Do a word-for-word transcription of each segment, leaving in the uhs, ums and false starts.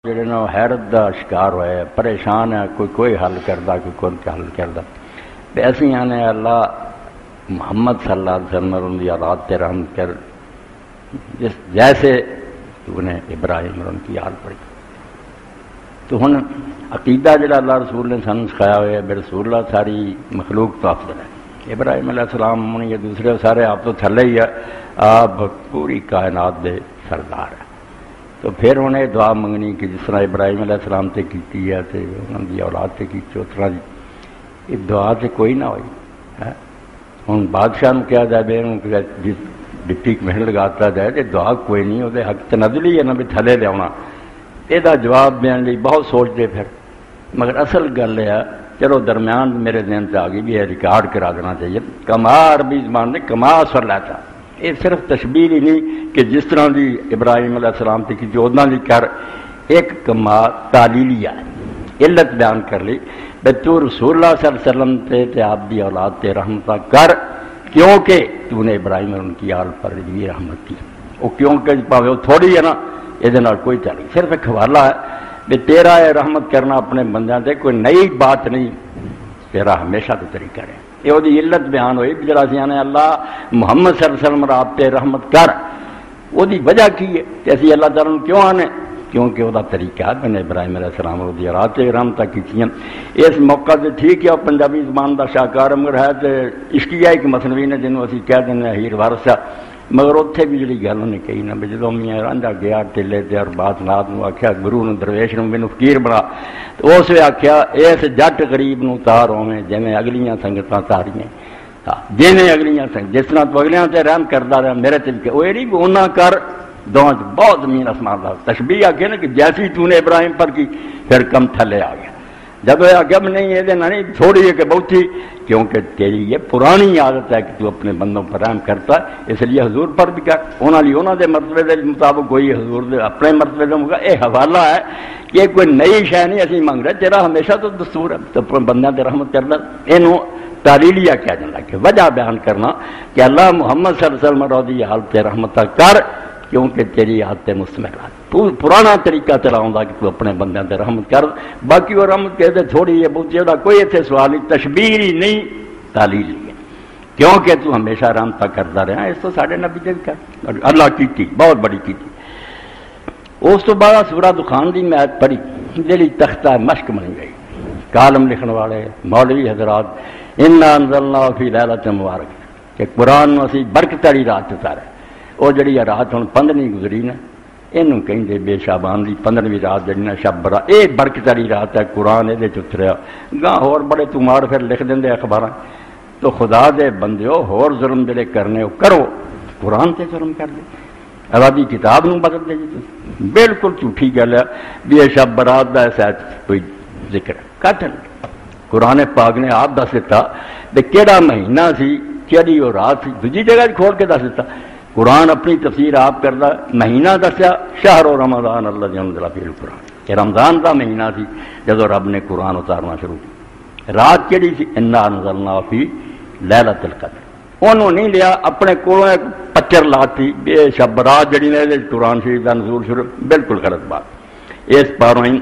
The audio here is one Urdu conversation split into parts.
جڑے نا حیرت دا شکار ہوئے پریشان ہے، کوئی کوئی حل کردا کوئی کوئی حل کردا تے اسی آنے اللہ محمد صلی اللہ علیہ وسلم ان دی اولاد تے رحم کر، جس جیسے تو نے ابراہیم اور ان کی یاد پڑھی. تو ہن عقیدہ جڑا اللہ رسول نے سن سکھایا ہوا ہے، رسول اللہ ساری مخلوق تو افضل ہے. ابراہیم علیہ السلام من یہ دوسرے سارے آپ تو تھلے ہی ہے، آپ پوری کائنات دے سردار ہے. تو پھر انہیں دعا منگنی کہ جس طرح ابراہیم علیہ السلام تے کیتی ہے تے انہوں دی اولاد تے کی اس طرح دی یہ دعا تے کوئی نہ ہوئی ہے. ہن بادشاہ نے کیا جائے بے جس ڈپٹی محل لگاتا جائے کہ دعا کوئی نہیں، وہ حق تنزلی ہے نا بھی تھلے لیا یہ جواب دین لی بہت سوچتے پھر. مگر اصل گل ہے چلو درمیان میرے ذہن سے آ گئی بھی یہ ریکارڈ کرا دینا چاہیے. کما عربی زبان نے کما اثر لیتا، یہ صرف تشبیہ ہی نہیں کہ جس طرح دی ابراہیم علیہ السلام تے کی جو دی کر ایک کما تعلیلیہ ہے، علت بیان کر لی بے تو رسول اللہ صلی اللہ علیہ وسلم تے تے آپ دی اولاد تے رحمتہ کر کیونکہ تو نے ابراہیم اور ان کی آل پر بھی رحمت کی. وہ کیونکہ پاوے وہ تھوڑی ہے نا یہ کوئی چل نہیں، صرف ایک حوالہ ہے کہ تیرا ہے رحمت کرنا اپنے بندیاں تے کوئی نئی بات نہیں، تیرا ہمیشہ تو طریقہ رہے. یہ وہ علت بیان ہوئی جڑا سی نے اللہ محمد صلی اللہ علیہ وسلم آپ تے رحمت کر، وہ دی وجہ کی ہے کہ اسی اللہ تعالیٰ نے کیوں آنے کیونکہ وہ طریقہ ہے میں نے ابراہیم علیہ السلام اور دی رات رحمتہ کی. اس موقع سے ٹھیک ہے پنجابی زبان دا شاہکار مگر ہے تو عشقیہ ایک مثنوی نے جنہوں اسی کہہ دینا ہیر وارثہ، مگر اتنے بھی جڑی گل انہیں کہی نا بھی جدوں میاں رانجھا گیا ٹلے تے اور بات نات نو آخیا گرو نے درویش نے مینوں فقیر بنا، تو اس نے آخیا اس جٹ غریب نو تار ہوویں جویں اگلیاں سنگتاں تاریاں، جویں اگلیاں سنگ جس طرح تو اگلیاں تے رحم کردا رہا میرے تے وہ یہ نہیں انہاں کر دونوں بہت زمین آسمان دا تشبیہ آخیا نا کہ جیسی تو نے ابراہیم پر کی پھر کم تھلے آ گیا. جب یہ آگے نہیں یہ نہیں تھوڑی ہے کہ بہت ہی، کیونکہ تیری یہ پرانی عادت ہے کہ تو اپنے بندوں پر رحم کرتا ہے، اس لیے حضور پر بھی کر انہوں نے انہوں دے مرتبے دے مطابق کوئی حضور دے اپنے مرتبے دے ہوگا. یہ حوالہ ہے کہ کوئی نئی شے نہیں اسی منگ رہے، تیرا ہمیشہ تو دستور ہے تو اپنے بندیاں تے رحمت کرنا. یہ تعلیلیہ کیا جاتا کہ وجہ بیان کرنا کہ اللہ محمد صلی اللہ علیہ وسلم رضی حالت رحمتہ کر کیونکہ تیری حالت مستمرات تو پرانا طریقہ تیرا ہوندا کہ تو اپنے بندیاں تے رحمت کر. باقی وہ رحمت کہتے تھوڑی ہے بہت ہے کوئی اتنے سوال نہیں، تشبیہ ہی نہیں تعلیل ہے کیونکہ تو ہمیشہ رحمتہ کرتا رہا. اس تو ساڈے نبی دے بھی کر اللہ کی تھی بہت بڑی کی تھی. اس تو بعد سورہ دخان دی میں آیت پڑھی جیڑی تختہ مشق بن گئی. کالم لکھن والے مولوی حضرات انا انزلنا فی لیلۃ مبارک کہ قرآن نو اسی برکت والی رات اتارے. وہ جڑی رات ہوں پندرہویں گزری نا یہ کہیں بے شابان کی پندرہویں رات جڑی نا شب برا یہ برکت والی رات ہے. قرآن یہ اتریا گاہ ہور بڑے تمار پھر لکھ دیں اخبار. تو خدا دے بندیو ہور ظلم جڑے کرنے وہ کرو، قرآن سے ظلم کر دے اللہ دی کتاب نو بدل دے جی. بالکل جھوٹھی گل ہے بھی یہ شب برات کا ایسا کوئی ذکر کٹ نہیں. قرآن پاک نے آپ دس دیتا کہ کہڑا مہینہ سی کہڑی وہ رات سی، دوجی جگہ کھول کے دس دیتا. قرآن اپنی تفسیر آپ کرتا مہینہ دسیا شہر و رمضان اللہ انزل فیہ القرآن کہ رمضان کا مہینہ سی جدو رب نے قرآن اتارنا شروع کیا. رات کہڑی سی انا انزلنا فی لیلۃ القدر. انہوں نہیں لیا اپنے کولوں ایک پچر لاتی بے شب رات جڑی نے قرآن شریف کا نزول شروع، بالکل غلط بات. اس پاروں ہی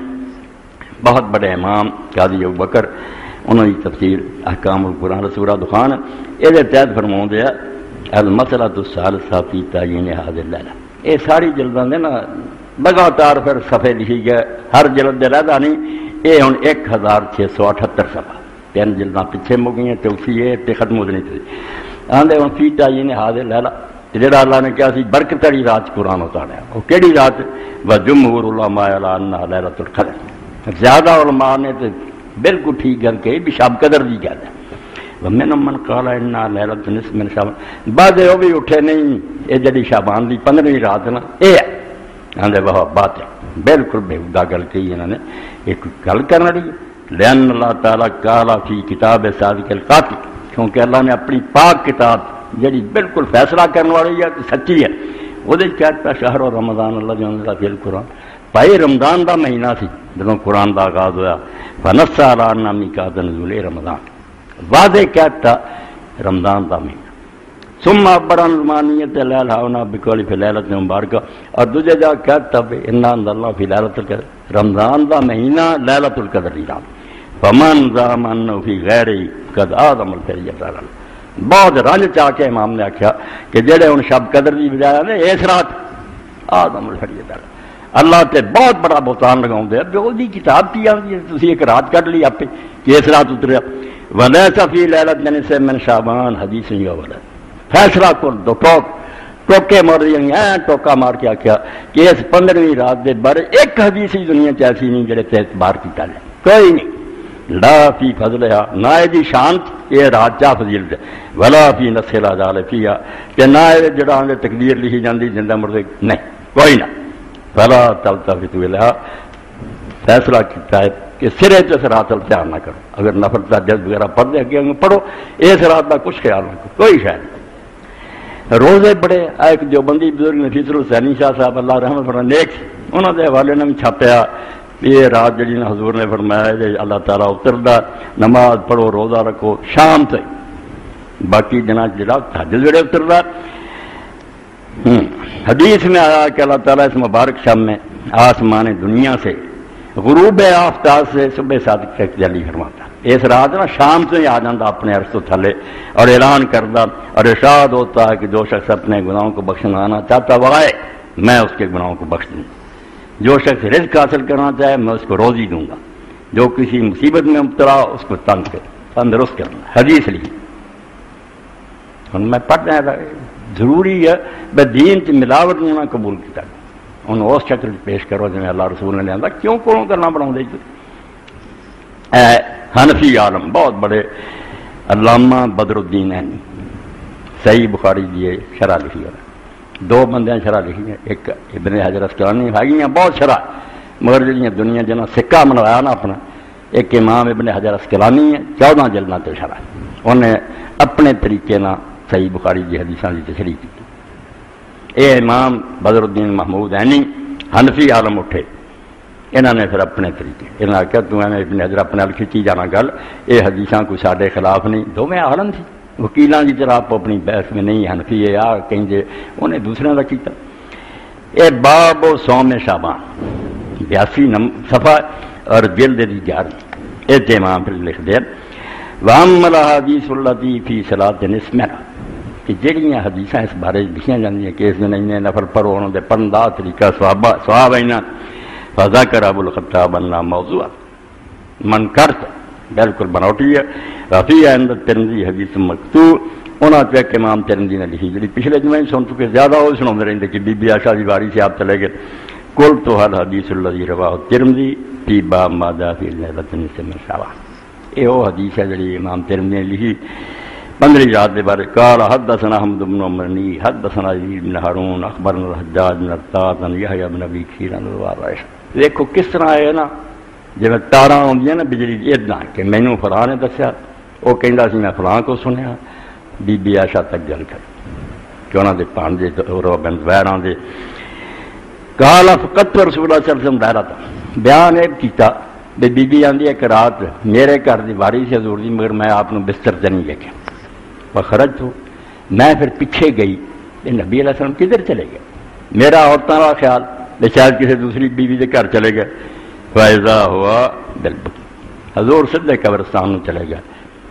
بہت بڑے امام قاضی ابوبکر انہوں کی تفسیر احکام القرآن سورہ دخان یہ تحت فرماؤں دیا المسئلہ الثالثہ فی تعیین ھذہ اللیلہ. یہ ساری جلداں دے نا لگاتار پھر صفحے لکھی گئے، ہر جلد دے رہدا نہیں. یہ ہن ایک ہزار چھ سو اٹھہتر صفحہ تین جلداں پیچھے مک گئی تو اسی یہ تے ختم ہو جانی تھی. آندے ہن فی تعیین ھذہ اللیلہ جڑا اللہ نے کہا سی برکت والی رات قرآن اتاریا. وہ کیڑی رات؟ وجمہور العلماء علی انھا لیلۃ القدر. زیادہ علماء نے تو بالکل ٹھیک گل کہی بھی شب قدر دی گل ہے. ومنهم من قال ان لیلۃ نصف من شعبان. بعد وہ بھی اٹھے نہیں یہ جڑی شعبان دی پندرہویں رات نا یہ آندے وہ بات ہے بالکل بےہودہ گل کہی انہوں نے. ایک گل کرنا رہی لأن اللہ تعالیٰ قال فی کتاب صادق القاطع کیونکہ اللہ نے اپنی پاک کتاب جڑی بالکل فیصلہ کرنے والی ہے سچی ہے وہ کہتا شہر و رمضان اللہ انزل فیہ القرآن. بھائی رمضان دا مہینہ سی جدوں قرآن دا آغاز ہوا فنص علی ان میقات نزول رمضان واضح کہتا رمضان دا مہینہ. ثم عبر عن المانیت لیلہ ہونا بقول فی لیلۃ مبارکہ، اور دوجے جا کہتا ہے انا انزلنا فی لیلۃ القدر، رمضان دا مہینہ لیلۃ القدر دی رات، فمن زعم انه فی غیر قد اعظم الفریضۃ، بہت رنج چاہ کے امام نے آخیا کہ جڑے ہن شب قدر دی بجائے نے اس رات اعظم الفریضۃ اللہ تے بہت بڑا بہتان لگاؤں دے، اب دی کتاب کی آتی ہے تسی ایک رات کٹ لی آپ کہ اس رات اتریا، ولیس فی لیلۃ نصف من شعبان حدیث یولا، فیصلہ کر دو ٹوک ٹوکے مار ہیں ٹوکا مار کے آخیا کہ اس پندرہویں رات دے بارے ایک حدیث ہی دنیا چ ایسی نہیں جڑے تے اعتبار کیتا جائے، کوئی نہیں، لا فی فضلہا، نہ دی شان یہ رات چا فضیلت ہے، ولا فی نص العدال فیہا، کہ نہ جڑا اندر تقدیر لکھی جاندی زندہ مردے نہیں، کوئی نہ، فلا تلتفتوا الیہا، فیصلہ کیتا ہے کہ سرے تو اس رات دھیان نہ کرو، اگر نفل تہجد وغیرہ پڑھ دے اگے پڑھو، اس رات کا کچھ خیال نہ کرو، کوئی شاید نہیں۔ روزے بڑے ایک جو بندی بزرگ نفیس الحسینی شاہ صاحب اللہ رحمت فرمائے نیک، انہوں نے حوالے نے بھی چھاپیا یہ رات جڑی نے حضور نے فرمایا جی اللہ تعالیٰ اتردا، نماز پڑھو روزہ رکھو شام سے، باقی جنا جڑا تہجد ویلے اتردا۔ حدیث میں آیا کہ اللہ تعالیٰ اس مبارک شام میں آسمان دنیا سے غروب آفتاب سے صبح صادق تک جلی فرماتا، اس رات نا شام سے ہی آ جاتا اپنے عرش تو تھلے اور اعلان کرتا اور ارشاد ہوتا ہے کہ جو شخص اپنے گناہوں کو بخشنا چاہتا وہ آئے، میں اس کے گناہوں کو بخش دوں گا، جو شخص رزق حاصل کرنا چاہے میں اس کو روزی دوں گا، جو کسی مصیبت میں مبتلا اس کو تنگ کر تندرست کرنا، حدیث لی میں پڑھنا ضروری ہے بے دین کی ملاوٹ نہ قبول کیا انہوں اس شکل پیش کرو جی اللہ رسول نے لیا، کیوں کون کرنا بنا دے حنفی عالم بہت بڑے علامہ بدر الدین ہیں، صحیح بخاری دیے شرح لکھی ہے، دو بندے شرح لکھی ہیں، ایک ابن حجر اسقلانی ہے ہیں بہت شرح، مگر جی دنیا جنا سکہ منوایا نا اپنا، ایک امام ابن حجر اسقلانی ہے چودہ جلدوں تے شرح، انہیں اپنے طریقے نہ صحیح بخاری دی حدیثاں دی تشریح کی۔ اے امام بدر الدین محمود عینی حنفی عالم اٹھے، انہوں نے پھر اپنے طریقے انہوں نے کہا تو میں ابن حجر اپنے ال کھچی جانا گل، یہ حدیثاں کوئی سارے خلاف نہیں، دو میں عالم تھی وکیلاں کی طرح آپ اپنی بحث میں نہیں حنفی ہے یا کہیں دے انہیں دوسرے کا کیتا۔ اے باب و سوم شعبان بیاسی نم صفحہ اور جلد دی گیارہ، یہ امام پھر لکھ دیا وَأَمَّا الْأَحَادِيثُ الَّتِي فِي صَلَاةِ النِّصْفِ کہ جہاں حدیثاں اس بارے لکھیاں جاندیاں کہ اس دن انہیں نفل پڑھو انہوں نے پڑھن دا طریقہ صحابہ اینا فذکر ابو الخطاب انہا موضوع من کرتا بالکل بناوٹی ہے رفیع عند ترمذی حدیث مکتوب انہوں نے کہ امام ترمذی نے لکھی جڑی پچھلے جمعے سن چکے زیادہ وہ سناتے رہتے کہ بی بی عائشہ کی باری سے آپ چلے گئے کل تو حل حدیث الذی رواہ ترمذی فی باب ما جاء فی لیلۃ النصف من شعبان، یہ وہ حدیث ہے جڑی امام ترمذی نے لکھی پندرہ رات کے بارے قال حدثنا حمد بن عمرنی حدثنا یزید بن ہارون اخبرنا الحجاج بن ارطاط عن یحییٰ بن ابی کثیر عن عائشہ، دیکھو کس طرح ہے نا جی تاراں آدیاں نا بجلی ادنا کہ مینوں فلاں نے دسیا وہ کہندا سی میں فلاں کو سنیا، بی بی عائشہ تک گل کر کہ انہوں نے پانجے اور بن زبیراں دے قال فقط رسول اللہ صلی اللہ علیہ وسلم دائرہ تھا بیان ایک کیتا بے بی بی آندی ایک رات میرے گھر دی باری سے حضور دی مگر میں آپ نے بستر تے نہیں دیکھا خرج تو میں پھر پیچھے گئی کہ نبی علیہ السلام کدھر چلے گئے، میرا عورتوں کا خیال بے شاید کسی دوسری بیوی کے گھر چلے گئے، فائزہ ہوا بالبکی حضور سدھے قبرستان میں چلے گئے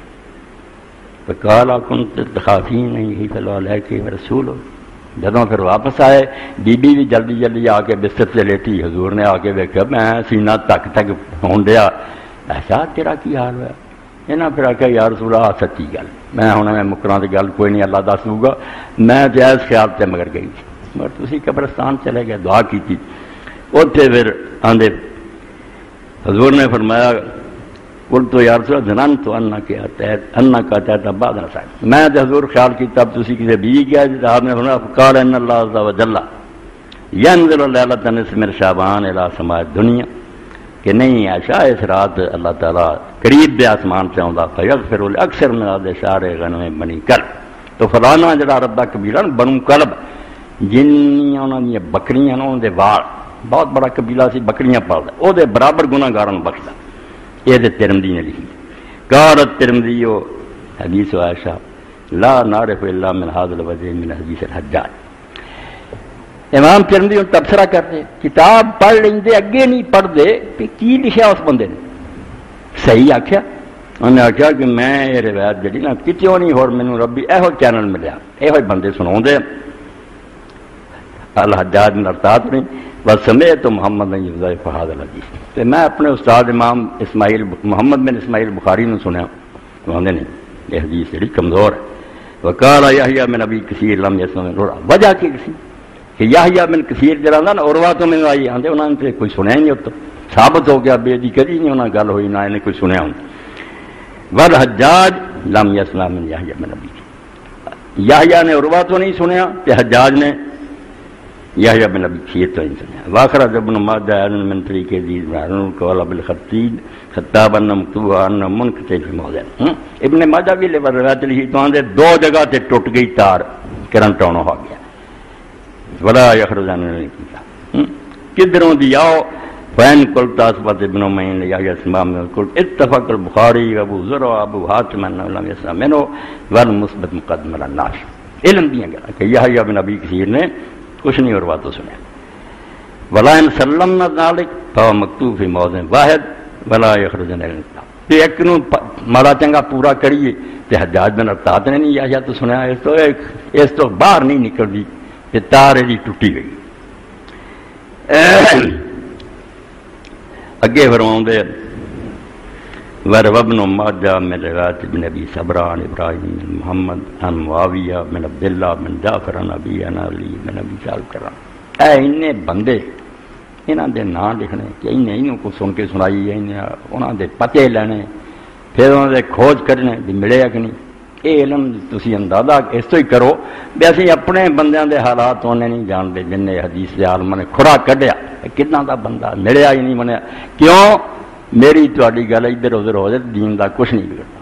تو کالا کن تخافی نہیں فلو علیہ رسول ہو، جدوں پھر واپس آئے بی بی بھی جلدی جلدی آ کے بستر سے لیٹی، حضور نے آ کے دیکھا میں سینہ تک تک ہون دیا، ایسا تیرا کی حال ہوا، انہیں پھر آخیا یا رسول اللہ سچی گل میں ہوں میں مکراں کی گل کوئی نہیں اللہ دس دوں گا، میں جائز خیال سے مگر گئی تھی مگر تسی قبرستان چلے گئے دعا کی تھی اتنے پھر آندے حضور نے فرمایا کل تو یا رسول اللہ جنان تو انا کے انا کا چاہتا بعد نہ صاحب میں تو حضور خیال کیتا اب تسی کسی بیوی کیا جی آپ نے فرمایا قال ان اللہ عز و جل ینزل لیلۃ النصف من شعبان الی سماء الدنیا کہ نہیں عائشہ اس رات اللہ تعالیٰ قریب دے آسمان سے آؤں فیغفر اکثر من آدھے شعر غنم بنی کلب تو فلانا جڑا ربا قبیلہ بنو کلب جنیاں انہوں نے بکریاں انہوں نے وال بہت بڑا قبیلہ سی بکریاں پالدا او دے برابر گناہ گاروں بخشدا، یہ تے ترمذی نے لکھی قالت ترمذی حدیث عائشہ لا نعرف الا من هذا الوجه من حدیث الحجاج. امام ترمذی ان تبصرہ کرتے کتاب پڑھ لیندے اگے نہیں پڑھتے کہ کی لکھا اس بندے نے. صحیح آخیا انہیں آخیا کہ میں یہ روایت جڑی نا کتوں نہیں ہو مینوں ربی یہو چینل ملیا یہ بندے سنا الحجاج بن ارطاط نے بس سمے تو محمد نے یوزائف فہاد الحدیث. تو میں اپنے استاد امام اسماعیل محمد بن اسماعیل بخاری نے سنیا تو آدھے نہیں یہ حدیث جڑی کمزور ہے. وقال یحییٰ بن ابی کثیر لم یسمع وجہ کی کسی کہ یحییٰ بن کثیر جڑا نا عروہ تو میں آئی آدھے انہوں نے کوئی سنیا نہیں ہوتا ثابت ہو گیا بے دی کدی نہیں انہوں نے گل ہوئی نہ انہیں کوئی سنیا ہوں. والحجاج لم یسمع من یحییٰ بن ابی یحییٰ نے عروہ تو نہیں سنیا کہ حجاج نے یحییٰ بن ابی کثیر تو نہیں سنیا. واخرج ابن ماجہ من طریق عزیز بن قال بالخطیب خطاب ان مکتوب ان منقطع فی موضع. ابن ماجہ بھی روایت لکھی تو آندے دو جگہ تے ٹوٹ گئی تار کرنٹ آن ہو گیا ولا یخرجن نہیں کیا کدھروں دی آؤ فین قلت اثبت ابن معین یحییٰ اسمام قلت اتفق البخاری ابو ذر ابو حاتم انه لم يسمع منه والمثبت مقدم على الناس. علم دیا گیا کہ یحییٰ بن ابی کثیر نے کچھ نہیں اور بات تو سنیا. ولا ان سلمنا ذلك فهو مکتوب فی موضع واحد ولا یخرجن الانقلاب. ایک نو مارا چنگا پورا کریے تے حجاج بن ارطاط نے نہیں یحییٰ تو سنیا اس تو ایک اس تو باہر نہیں نکلدی تے تار دی ٹوٹی گئی. اگے فرماؤں دے ورو ابن ماجہ من روایت ابن ابی صبرہ عن ابراہیم بن محمد عن معاویہ بن عبداللہ بن جعفر عن ابی عن علی بن ابی طالب کرام. اے انہیں بندے انہاں دے نام لکھنے کہ انہیں انہوں کو سن کے سنائی انہیں انہاں دے پتے لینے پھر انہوں دے کھوج کرنے بھی ملے یا کہ نہیں. یہ علم تسی اندازہ اس تو ہی کرو بھی اسی اپنے بندیاں دے حالات انہیں نہیں جان دے جن نے حدیث دے عالم نے کھڑا کڈیا کتنا دا بندہ ملیا ہی نہیں منیا. کیوں میری تہاڈی گل ادھر ادھر ہو جائے دین دا کچھ نہیں بگڑنا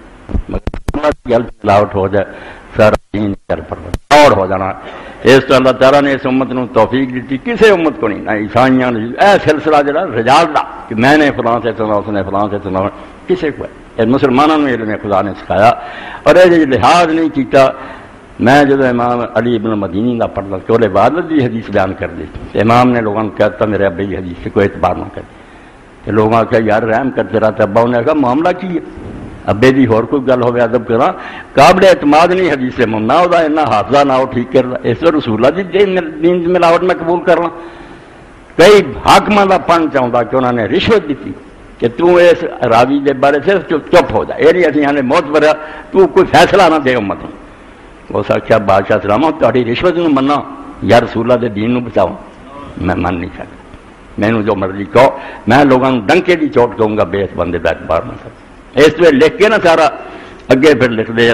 گل لاؤٹ ہو جائے سارا دین کر پر اور ہو جانا. اس تو اللہ تعالیٰ نے اس امت نو توفیق دیتی کسی امت کو نہیں نہ عیسائیاں نے اے سلسلہ جڑا رجال دا کہ میں نے فلاں سے سنا اس نے فلاں سے سنا کسی کو ہے مسلمانوں نے علم خدا نے سکھایا. اور یہ لحاظ نہیں کیتا. میں جب امام علی ابن مدینی کا پڑھتا کہ وہ عبادت کی حدیث بیان کر دی امام نے لوگوں نے کہتا میرے ابے کی حدیث سے کوئی اعتبار نہ کرے. کہ لوگوں نے کہا یار رحم کرتے رہتا ابا انہیں کہا معاملہ کی ہے ابے دی اور کوئی گل ہوئے ادب کرا قابل اعتماد نہیں حدیث سے نہ ہوتا اتنا حافظہ نہ ہو ٹھیک کر رہا اس پر رسول اللہ جی دین ملاوٹ میں قبول کرنا. کئی حاکموں کا پن چاہتا کہ انہوں نے رشوت دیتی کہ تو اس راوی کے بارے سے چپ ہو جائے یہ نہیں اچھی ہمیں موت بریا تو کوئی فیصلہ نہ دے امت میں. اس آخیا بادشاہ سلام تاری رشوت نو منا یا رسول اللہ دے دین نو بچاؤ میں من نہیں سکتا مینو جو مرضی کہو میں لوگوں ڈنکے کی چوٹ کہوں گا بے اس بندے کا اعتبار نہ سکتا. اس ویل لکھ کے نا سارا اگے پھر لکھ دے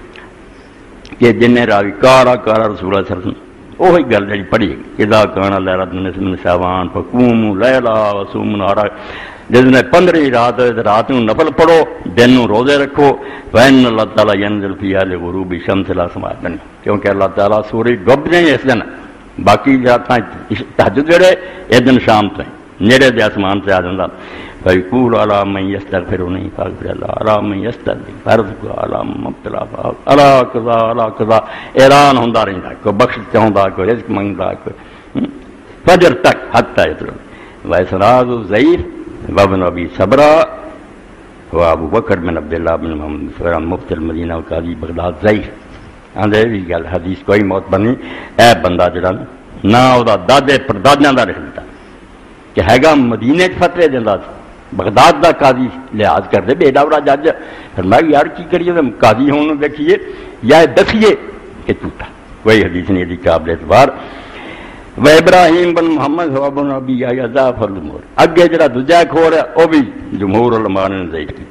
کہ جن راوی کارا کارا رسول اللہ صلی اللہ علیہ وسلم وہی گل جی پڑھی اذا کان لیلۃ من شعبان فقوموا لیلا وصوموا نہارا جس نے پندرہویں رات رات نو نفل پڑھو دن نو روزے رکھو فإن اللہ تعالیٰ ینزل فیہا لغروب الشمس الاسماء دن کیونکہ اللہ تعالیٰ سورج ڈوب جائیں اس دن باقی راتاں تہجد جڑے اس دن شام تائیں نیڑے دے آسمان سے آ جاندہ فیقول علی من یستغفرنی فاغفر اللہ علی من یستغفرنی فرض علی مبتلا علی قضا علی قضا اعلان ہوندا رہندا کوئی بخش چاہندا کوئی رزق منگدا کوئی فجر تک حتی یطلب واسناد ضعیف وابن ابی صبرہ و ابو بکر بن عبداللہ بن محمد فرام مفتی المدینہ و قاضی بغداد ضعیف آندے بھی گل حدیث کوئی موت بنی اے بندہ جڑا نہ او دا دادے پردادیاں دا رکھتا کہ ہے گا مدینے فتوے دیندا بغداد دا قاضی لحاظ کر دے بے ڈاورا جج فرمایا یار کی کریے قاضی ہوں دیکھیے یا دسیے کہ جھوٹا کوئی حدیث نہیں دی قابل اعتبار. و ابراہیم بن محمد و ابن ابی یحییٰ ضعف الجمہور اگے جڑا دوجا کھور ہے وہ بھی جمہور علماء نے ضعیف کی.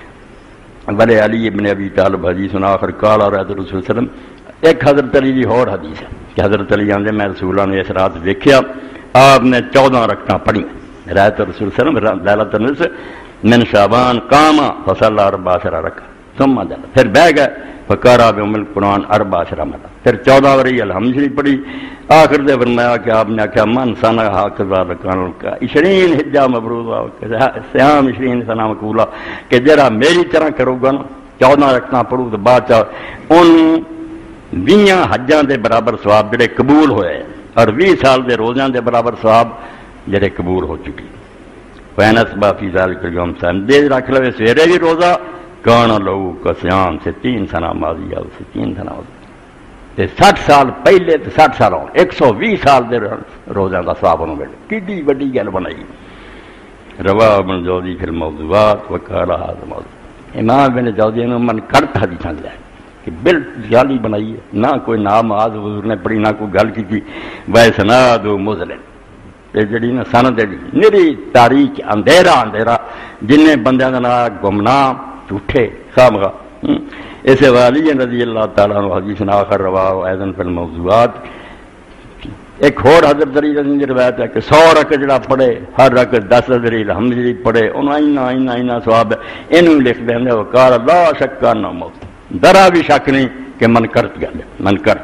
بلے علی ابن ابی طالب حدیث آخر قال رسول اللہ صلی اللہ علیہ وسلم ایک حضرت علی کی اور حدیث ہے کہ حضرت علی آندے میں رسول اللہ نے اس رات دیکھا آپ نے چودہ رکعتاں پڑھی رایت رسول صلی اللہ علیہ وسلم لیلۃ النصف من شعبان قام فصلی اربع عشر رکعۃ ثم جلس پھر بیٹھ گئے فقرأ بأم القرآن اربع عشر مرہ پھر چودہ وری الحمد شریف پڑھی. آخر دے فرمایا کہ آپ نے کہا من سنہ ہکذا رکان کا عشرین حجہ مبرورہ سیام عشرین سنہ مقبولہ کہ جرا میری طرح کرو گا نا چودہ رکھنا پڑھو تو بعد انہوں ویاں حجاں دے برابر ثواب جڑے قبول ہوئے اور بھی سال دے روزیاں دے برابر ثواب جڑے قبول ہو چکی. فینس بافی ذالک اليوم صائم دے رکھ لو سویرے بھی روزہ کان لو کسیام سے تین سنا ماضی آؤ سے تین سنا ہو تے سٹھ سال پہلے تے سٹھ سال ہو ایک سو بھی سال دے روزیاں دا ثواب انہوں ملے. کڈی وڈی گل بنائی. رواہ ابن جوزی فی الموضوعات وقال هذا موضوع. امام ابن جوزی نے من کرت حدیثاں لیا کہ بل جعلی بنائی ہے نہ کوئی نام آز حضور نے پڑھی نہ کوئی گل کی تھی ویسناد و مزلن تے جڑی نا سند دی نری تاریخ اندھیرا اندھیرا جن بندیاں دا نام گمنام جھوٹے خامخواہ. اسے والی رضی اللہ تعالیٰ عنہ حدیث آخر رواہ ایضاً فی الموضوعات. ایک اور حضرت علی رضی اللہ روایت ہے کہ سو رکعت جڑا پڑھے ہر رکعت دس حضر الحمد جڑی پڑھے انہوں اینا اینا اینا ثواب ہے. انہوں لکھ دیں گے وقال لا شک ان موت درا بھی شک نہیں کہ من کرت گل من کرت.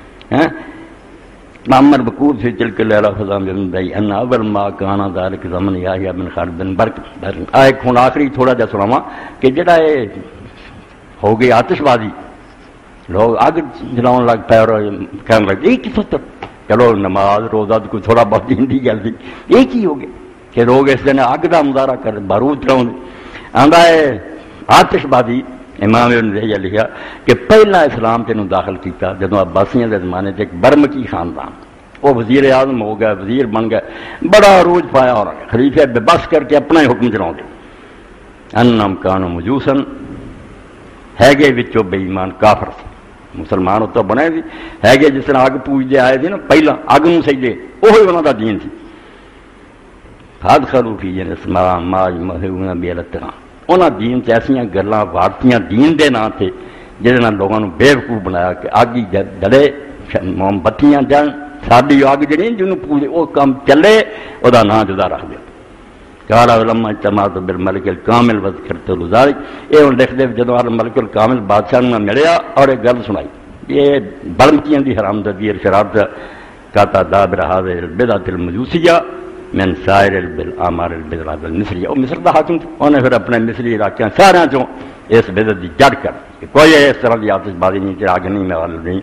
معمر بکور سے چل کے لیلہ خزام بن دائی ان اول ما کانا ذالک زمن یاہیا بن خالد بن برک. ایک ہون آخری تھوڑا جا سناواں کہ جڑا یہ ہو گئی آتش بازی لوگ آگ جلاؤں لگ پہ اور کہنے لگ یہ کس وقت چلو نماز روزہ تو کوئی تھوڑا بہت دین دی گل تھی یہ کی ہو گیا کہ لوگ اس دن آگ دا مظاہرہ کر بارود چلاؤں آندا ہے آتش بازی. امام ابن زیہ لکھا کہ پہلا اسلام تینوں داخل کیتا جدوں عباسیاں دے زمانے تے ایک برمکی خاندان وہ وزیر اعظم ہو گیا وزیر بن گئے بڑا عروج پایا اور خلیفہ بے بس کر کے اپنا ہی حکم چلاؤں دے. انم کانو مجوسن ہے گے وچوں بے ایمان کافر سے مسلمان تو بنے بھی ہے گے جس طرح اگ پوجدے آئے تھے نا پہلا اگ نوں سجدے وہی انہاں دا دین سی. فادخلوا فی اسلام ما یمہون بیلتنا انہاں دین سے ایسیاں گلاں وارتیاں دین دے نا تھے جہدے نال لوگاں نوں بیوقوف بنایا کہ اگ ہی جلے موم بتیاں جان ساڈی اگ جڑی جنوں پوجے وہ کام چلے او دا نام جدا رکھ دے. قال علماء اجتماعت بالملک الکامل وذکرت ذلک. یہ ہن لکھ دے جدوں الملک الکامل بادشاہ نے ملیا اور ایک گل سنائی یہ برمکیاں دی حرامزادی اور شرارت کا تعداد هذه البدعة المجوسیہ من سائر الامار البدعات المصریہ. وہ مصر دا حاکم تھا انہیں پھر اپنے مصری علاقے سارے چوں اس بدعت دی جڑ کر کہ کوئی اس طرح دی آتش بازی نہیں چراغ نہیں محل نہیں.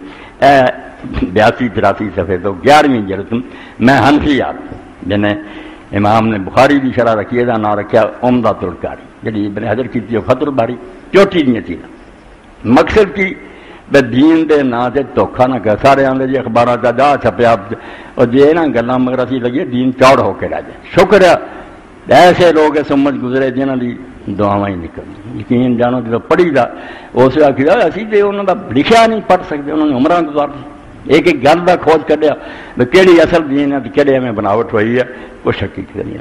بیاسی تراسی صفحے تو گیارہویں جلد میں حنفیات جنہیں امام نے بخاری کی شرح رکھی ہے نام رکھا عمدۃ القاری جی ابن حجر کی فتح الباری چوٹی دیا چیزاں مقصد کی بے دین دے نا سے دھوکھا نہ کر سارے آدھے جی اخبار کا جا چھپیا اور جی نا گلاں مگر اسی لگی دین چوڑ ہو کے رہ جائے. شکر ہے ایسے لوگ سمجھ گزرے جنہوں کی دعاواں ہی نکل یقین جانو جب پڑھی دا اس آخر اسی تو انہوں کا لکھا نہیں پڑھ سکتے انہوں نے عمرہ گزار دی ایک ایک گل کا کھوج کھڈیا بھی کہڑی اصل دین ہے کہڑے میں بناوٹ ہوئی ہے کچھ شکی نہیں.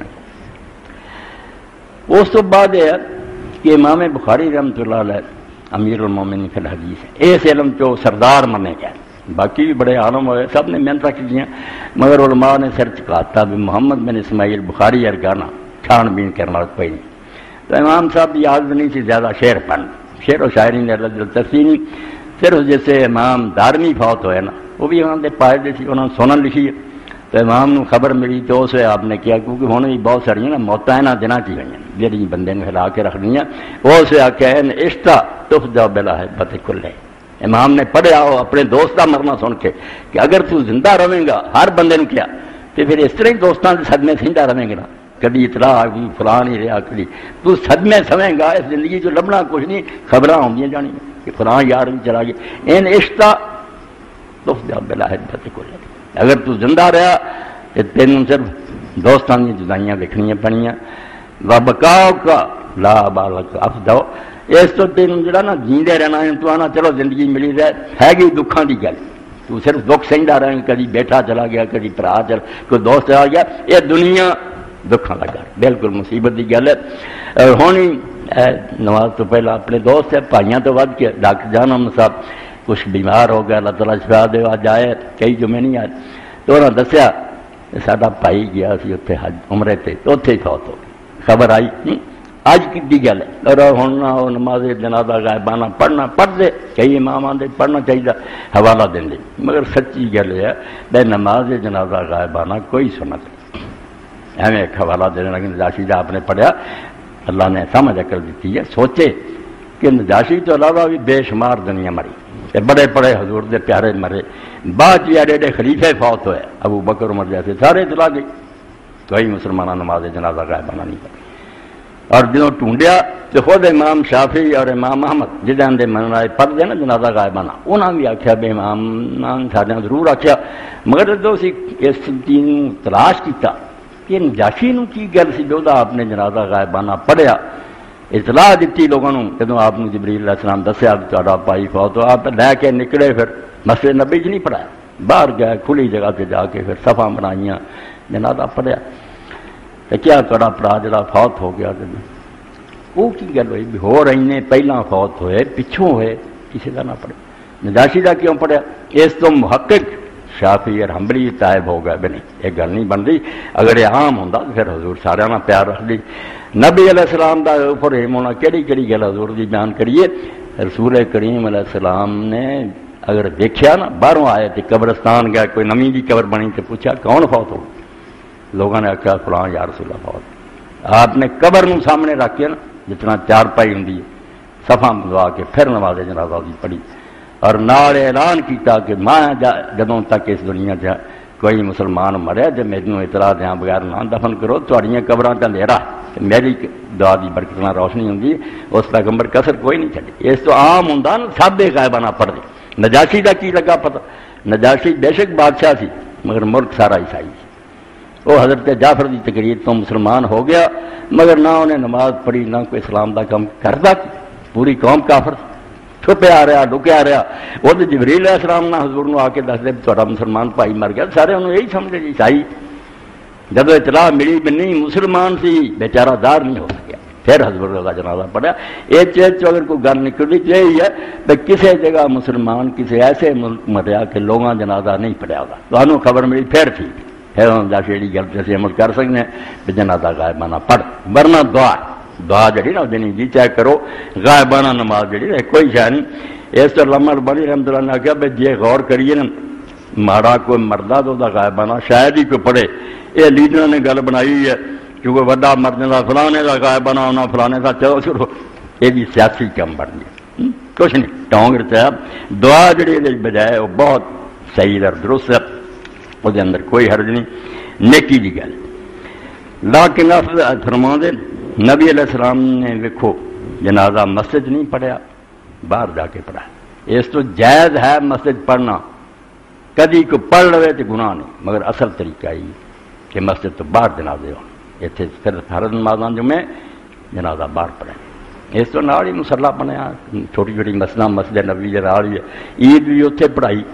اس تو بعد یہ کہ امام بخاری رحمۃ اللہ علیہ امیر المومنین فی الحدیث اس علم چو سردار منے گئے. باقی بھی بڑے عالم ہوئے سب نے محنت کی دیا مگر علماء نے سر چکاتا بھی محمد بن اسماعیل بخاری ارگانا چھان بین کرنا کوئی نہیں. تو امام صاحب کی یاد نہیں تھی زیادہ شعر پڑھنا شعر و شاعری نے دلچسپی نہیں. صرف جیسے امام دارمی فوت ہوئے نا وہ بھی انہوں نے پائے دی تھی انہوں نے سنن لکھی ہے تو امام نے خبر ملی تو اسے آپ نے کیا کیونکہ ہونے بھی بہت ساری نا موتیں نا دنوں کی ہوئی ہیں جی بندے نے ہلا کے رکھنی ہیں وہ اسے آخیا عشتہ تف جاؤ بلا ہے بت کھلے. امام نے پڑھیا ہو اپنے دوست کا مرنا سن کے کہ اگر تو زندہ رہیں گا ہر بندے نے کیا تو پھر اس طرح ہی دوستوں کے صدمے سہندا رہیں گے نا کبھی اطلاع آ گئی فلاں نہیں رہا کبھی تو صدمے سمیں گا اس زندگی جو لبنا کچھ نہیں خبراں ہوندیاں جانی کہ فلاں یار بھی چلا گیا. این عشتہ تف جاؤ بلا ہے بت کھلے. اگر تو زندہ رہا تو تینوں صرف دوستوں کی جدائیاں دیکھنیاں پڑیاں وبکاؤ کا لا بالک افدو اس تو تینوں جڑا نا جیندے رہنا ہے تو آنا چلو زندگی ملی رہے ہے گی دکھاں دی گل تو صرف دکھ سہندا رہے کدی بیٹھا چلا گیا کدی پرا چل کوئی دوست چلا گیا یہ دنیا دکھاں دا گھر بالکل مصیبت دی گل ہے. ہونی نماز تو پہلا اپنے دوست ہے بھائیاں تو ود کے ڈاکٹر جان احمد صاحب کچھ بیمار ہو گیا اللہ تعالیٰ شفا دے آج آئے کئی جمعے نہیں آئے تو انہوں نے دسیا ساڈا بھائی گیا سی اتنے حج عمرے تے تو اتنے ہی فوت ہو گئی. خبر آئی اج کی گل ہے اور ہوں نماز جنازہ غائبانہ پڑھنا پڑھتے کئی امام آدھے پڑھنا چاہیے حوالہ دیں مگر سچی گل ہے بے نماز جنازہ غائبانہ کوئی سنت ایویں ایک حوالہ دینے لگے راشدہ آپ نے پڑھیا اللہ نے سمجھ عقل دیتی ہے سوچے کہ نجاشی تو علاوہ بھی بے شمار دنیا مری، بڑے بڑے حضور دے پیارے مرے، بعد جی ایڈے ایڈے خلیفے فوت ہوئے، ابو بکر عمر جیسے سارے چلا گئی، کوئی مسلمانہ نماز جنازہ غائبانہ نہیں پڑھی۔ اور جدوں ٹونڈیا تو خود امام شافعی اور امام احمد جہاں دے من آئے پڑھتے نا جنازہ غائبانہ، انہوں نے بھی آخیا بے امام سارے ضرور آخیا، مگر جدوں اسی اس چیز تلاش کیتا کہ نجاشی نو کی گل سی جو آپ نے جنازہ غائبانہ پڑھیا، اطلاع دیتی لوگوں نے، جدوں آپ نے جبریل علیہ السلام دسیا کہ تہاڈا بھائی فوت ہو، آپ لے کے نکلے، پھر مسجد نبی چ نہیں پڑھایا، باہر گئے کھلی جگہ سے جا کے پھر صفا بنائیاں، جنازہ پڑھیا۔ کہ کیا تہاڈا بھرا جڑا فوت ہو گیا، وہ کی گل ہوئی بھی ہو رہی نے پہلا فوت ہوئے پچھوں ہوئے کسی کا نہ پڑھے، نجاشی کا کیوں پڑھیا؟ اس تو محقق شافعی اور حنبلی طائب ہو گئے، نہیں یہ گل نہیں بنتی، اگر یہ عام ہوں تو پھر حضور سارے نہ پیار رکھ دی۔ نبی علیہ السلام کا فریم ہونا کہڑی کہڑی گل حضور دی بیان کریے، رسول کریم علیہ السلام نے اگر دیکھیا نا باہروں آئے تو قبرستان گیا، کوئی نمی جی قبر بنی تو پوچھا کون فوت ہو، لوگوں نے آخیا فلاں یا رسول اللہ فوت۔ آپ نے قبر نو سامنے رکھ کے نا جتنا چار پائی ہوں صفا بنوا کے پھر نماز جنازہ دی پڑھی، اور نال اعلان کیتا کہ میں جدوں تک اس دنیا سے کوئی مسلمان مرے تو میرے اطلاع دیا بغیر نہ دفن کرو، تھوڑیاں قبراں تے اندھیرا، میری دعا دی برکت نال روشنی ہوندی، اس پیغمبر کسر کوئی نہیں چڑی۔ اس تو عام ہوں نا سب غائبانہ پڑھ دے۔ نجاشی کا کی لگا پتہ، نجاشی بے شک بادشاہ سی مگر ملک سارا عیسائی سی، وہ حضرت جعفر کی تقریر تو مسلمان ہو گیا، مگر نہ انہیں نماز پڑھی نہ کوئی اسلام کا کام کرتا، پوری قوم کافر چھپیا رہا لکیا رہا۔ وہ تو جبریل علیہ السلام نے حضور نو آ کے دس دے تھوڑا مسلمان بھائی مر گیا، سارے انہوں یہی سمجھے جی عیسائی۔ جب اطلاع ملی بھی نہیں مسلمان سی، بیچارہ دار نہیں ہو سکیا، پھر حضور کا جنازہ پڑھا۔ یہ چیز اگر کوئی گل نکلی تو یہی ہے کہ کسی جگہ مسلمان کسی ایسے ملک مریا کہ لوگوں جنازہ نہیں پڑھیا ہوگا، تو خبر ملی پھر ٹھیک ہے، جیڑی گل سے عمل کر سکتے ہیں کہ جنازہ غائبانہ پڑھ، ورنہ دعا دعا جڑی نا دینی جی چاہے کرو، غائبانہ نماز جڑی ہے کوئی شے نہیں۔ اس تو علامہ البانی رحمۃ اللہ نے آخیا بھائی جی غور کریے نا ماڑا کوئی مردہ تو غائبانہ شاید ہی کوئی پڑھے، یہ لیڈر نے گل بنائی ہے کیونکہ وڈا مرنے کا فلانے کا غائبانہ ہونا فلانے کا، چلو چلو یہ بھی سیاسی کم بن گیا، کچھ نہیں ٹونگ رہتا۔ دعا جڑی بجائے وہ بہت صحیح اور درست ہے، وہ اندر کوئی حرج نہیں، نیکی کی گل۔ لیکن فرما دے نبی علیہ السلام نے ویکھو جنازہ مسجد نہیں پڑھیا، باہر جا کے پڑھا۔ اس تو جائز ہے مسجد پڑھنا، کدی کو پڑھ لوے تو گناہ نہیں، مگر اصل طریقہ ہی کہ مسجد تو باہر جنازے ہو، اتنے پھر فرض نمازاں جمعے جنازہ باہر پڑھیں۔ اس تو نال ہی مسلح بنیا، چھوٹی چھوٹی مسجد مسجد نبی دے نال ہی عید بھی اتنے پڑھائی،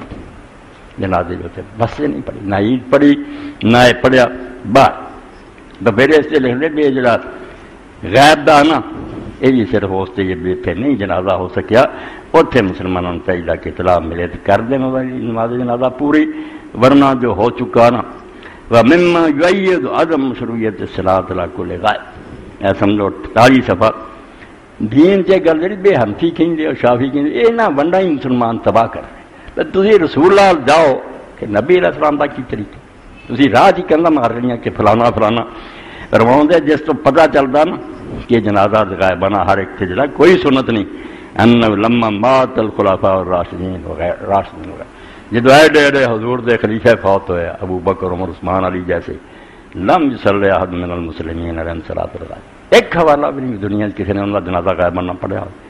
جنازے بھی اتنے، مسجد نہیں پڑھی، نہ عید پڑھی نہ پڑھیا باہر۔ تو پھر اس سے لکھنے بھی جڑا غیب دا نا یہ بھی صرف اس سے بھی اتنے نہیں جنازہ ہو سکیا، اتنے مسلمانوں کو چاہیے کہ اطلاع ملے تو کر دیں نماز جنازہ پوری، ورنہ جو ہو چکا نا وَمِمَّا يُؤَيِّدُ عَدَمَ مَشْرُوعِيَّتِ الصَّلَاةِ عَلَىٰ كُلِّ غَائِبٍ، اے سمجھو اٹھتالیس صفحہ دین سے گل جی بے ہنفی کہیں اور شافی کہیں یہ نہ ونڈا ہی مسلمان تباہ کر رہے ہیں۔ تھی رسول اللہ جاؤ کہ نبی علیہ السلام کا کی طریقہ، تھی راہ ہی کہنا مار رہی ہیں کہ فلانا فلانا رواؤں دے، جس تو پتہ چلتا نا کہ جنازہ غائبانہ ہر ایک سے جڑا کوئی سنت نہیں، ان لما مات الخلفاء الراشدین وغیرہ راشدین وغیرہ، جدو ایڈے ایڈے حضور دے خلیفہ فوت ہوئے ابو بکر عمر عثمان علی جیسے، لم یصلی احد من المسلمین علیہ الصلوۃ والسلام، ایک حوالہ بھی نہیں دنیا کسی نے ان کا جنازہ غائبانہ پڑھا ہو،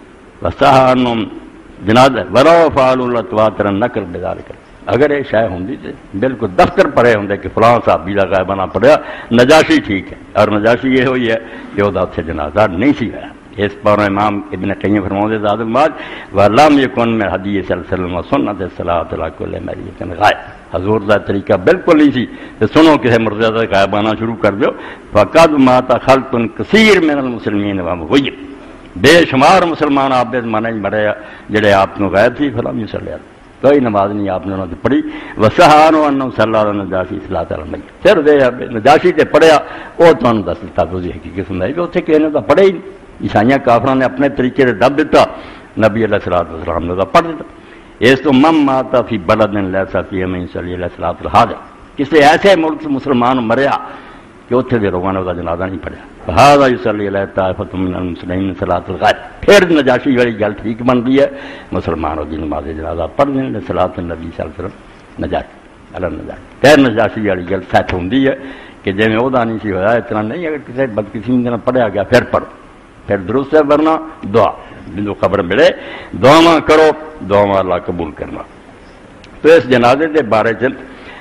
وصحانم جنازہ ولو فعلوا الاتواتر نقل بذلک، اگر یہ شے ہوندی تے بالکل دفتر پڑھے ہوندے کہ فلاں صحابی کا غائبانہ پڑھیا، نجاشی ٹھیک ہے، اور نجاشی یہ ہوئی ہے کہ وہ سے جنازہ نہیں سی ہوا۔ اس پر امام ابن قیم فرماتے ہیں ذات بعد ولم یکن من حدیث صلی اللہ علیہ وسلم سنت الصلاۃ علی کل میت غائب، حضور کا طریقہ بالکل نہیں سی کہ سنو کسی مردہ کا غائبانہ شروع کر دو، فقد مات خلق کثیر من المسلمین ومغیب، بے شمار مسلمان آپ دے زمانے مرے جڑے آپ کو غائب تھی، فلم یصلی کوئی نماز نہیں آپ نے انہوں نے پڑھی، وسحانو انہم صلی اللہ علیہ نجاشی صلاۃ علی المیت، پھر دے نجاشی تے پڑھیا وہ تمہیں دس دیتا تو حقیقت سنائی کہ اتنے کسی نے تو پڑھے ہی نہیں، عیسائیاں کافروں نے اپنے طریقے سے دب دیتا، نبی علیہ الصلوۃ والسلام نے پڑھ دیتا۔ اس تو مم ماتا فی بلد لیسا فیہ من صلی اللہ علیہ وسلم، کسی ایسے ملک سے مسلمان مریا کہ اتنے دے لوگوں نے وہ جنازہ نہیں پڑھیا. فہذا یصلی علیہ طائفۃ من المسلمین صلاۃ الغائب. پھر نجاشی والی گل ٹھیک بنتی ہے، مسلمان وہ نماز جنازہ پڑھ دیں صلاۃ النبی صلی اللہ علیہ وسلم نجاشی اللہ نجاشی. پھر نجاشی والی گل سیٹ ہوتی ہے کہ جی میں وہ نہیں سی ہوا اتنا نہیں، اگر کسی بدقسمی دن پڑھیا گیا پھر پڑھو، پھر درست ہے، ورنہ دعا جو خبر ملے دعا کرو، دعا اللہ قبول کرنا. تو اس جنازے کے بارے چ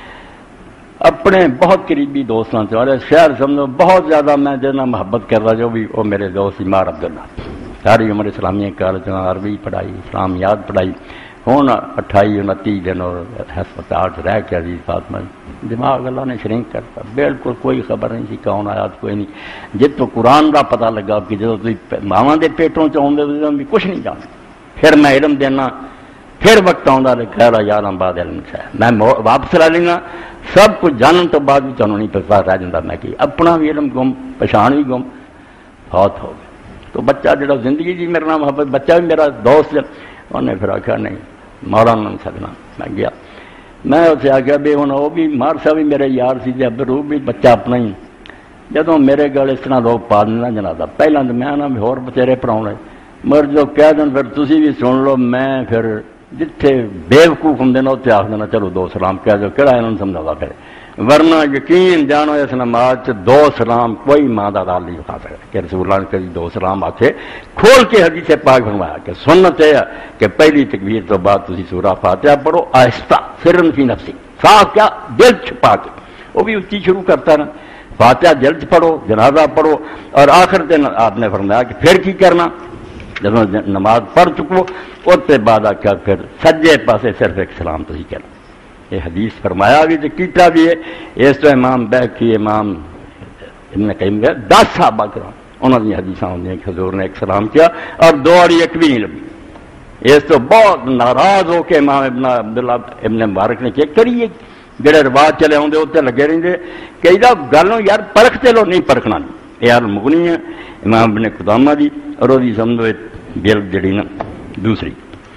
اپنے بہت قریبی دوستوں سے اور شہر سمجھو بہت زیادہ میں جتنا محبت کر رہا جو بھی وہ میرے دوست مار عبداللہ، ساری عمر اسلامیہ کالج عربی پڑھائی، اسلامیات پڑھائی، ہوں اٹھائی انتی دن اور ہسپتال رہ کے عزیز فاطمہ دماغ اللہ نے شرنک کرتا، بالکل کوئی خبر نہیں سی کون آیا کوئی نہیں. جب تو قرآن کا پتہ لگا کہ جب تھی ماواں دے پیٹوں چاہتے بھی کچھ نہیں جانتے، پھر میں علم دینا، پھر وقت آتا خیر یار بعد علم سے میں واپس لا لینا. سب کچھ جانن تو بعد بھی تمہیں نہیں پتا رہ جاتا میں کہ اپنا بھی علم گم، پچھان بھی گم، بہت ہو گیا. تو بچہ جڑا زندگی جی میرے نام محبت بچہ بھی میرا دوست انہیں پھر آخیا نہیں مولانا نہیں سکنا. میں گیا میں اسے آخیا بھی ہوں وہ بھی مار صاحب بھی میرے یار سی ابرو بھی بچہ اپنا ہی. جدوں میرے گل اس طرح لوگ پا دینا جنازہ پہلے تو میں بھی ہور بچیرے پڑھاؤنے مگر جو کہہ دیں پھر تسی بھی سن لو. میں پھر جتھے بےوقوف ہوں نا اتنے آخ دینا چلو دو سلام کہہ دو کہڑا انہوں نے سمجھا پھر، ورنہ یقین جانو اس نماز چ دو سلام کوئی ماں کا دال نہیں اٹھا سکتا کہ رسول اللہ نے کبھی دو سلام آکھے. کھول کے حدیث پاک فرمایا کہ سنت ہے کہ پہلی تکبیر تو بعد تسی سورہ فاتحہ پڑھو آہستہ سرن فی نفسی، صاف کیا دل چھپا کے، وہ بھی اچھی شروع کرتا نا فاتحہ دل چ پڑھو جنازہ پڑھو. اور آخر دن آپ نے فرمایا کہ پھر کی کرنا جب نماز پڑھ چکو اس کے بعد آخیا پھر سجے پاسے صرف ایک سلام تو ہی کرنا. یہ حدیث فرمایا بھی تو کیتا بھی ہے. اس تو امام بیہقی امام ابن قیم گئے دس صحابہ کرام انہوں نے حدیث ہوندی کہ حضور نے ایک سلام کیا اور دو اور ایک بھی نہیں لگی. اس تو بہت ناراض ہو کے امام ابن عبداللہ ابن مبارک نے کیا کریے جڑے رواج چلے آتے اتنے لگے رہتے کہ گلوں یار پرکھتے لو نہیں پرکھنا نہیں. یہ حال مغنی ہے امام ابن قدامہ دی اور وہ سمجھو گل جڑی نا دوسری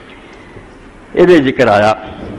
یہ ذکر آیا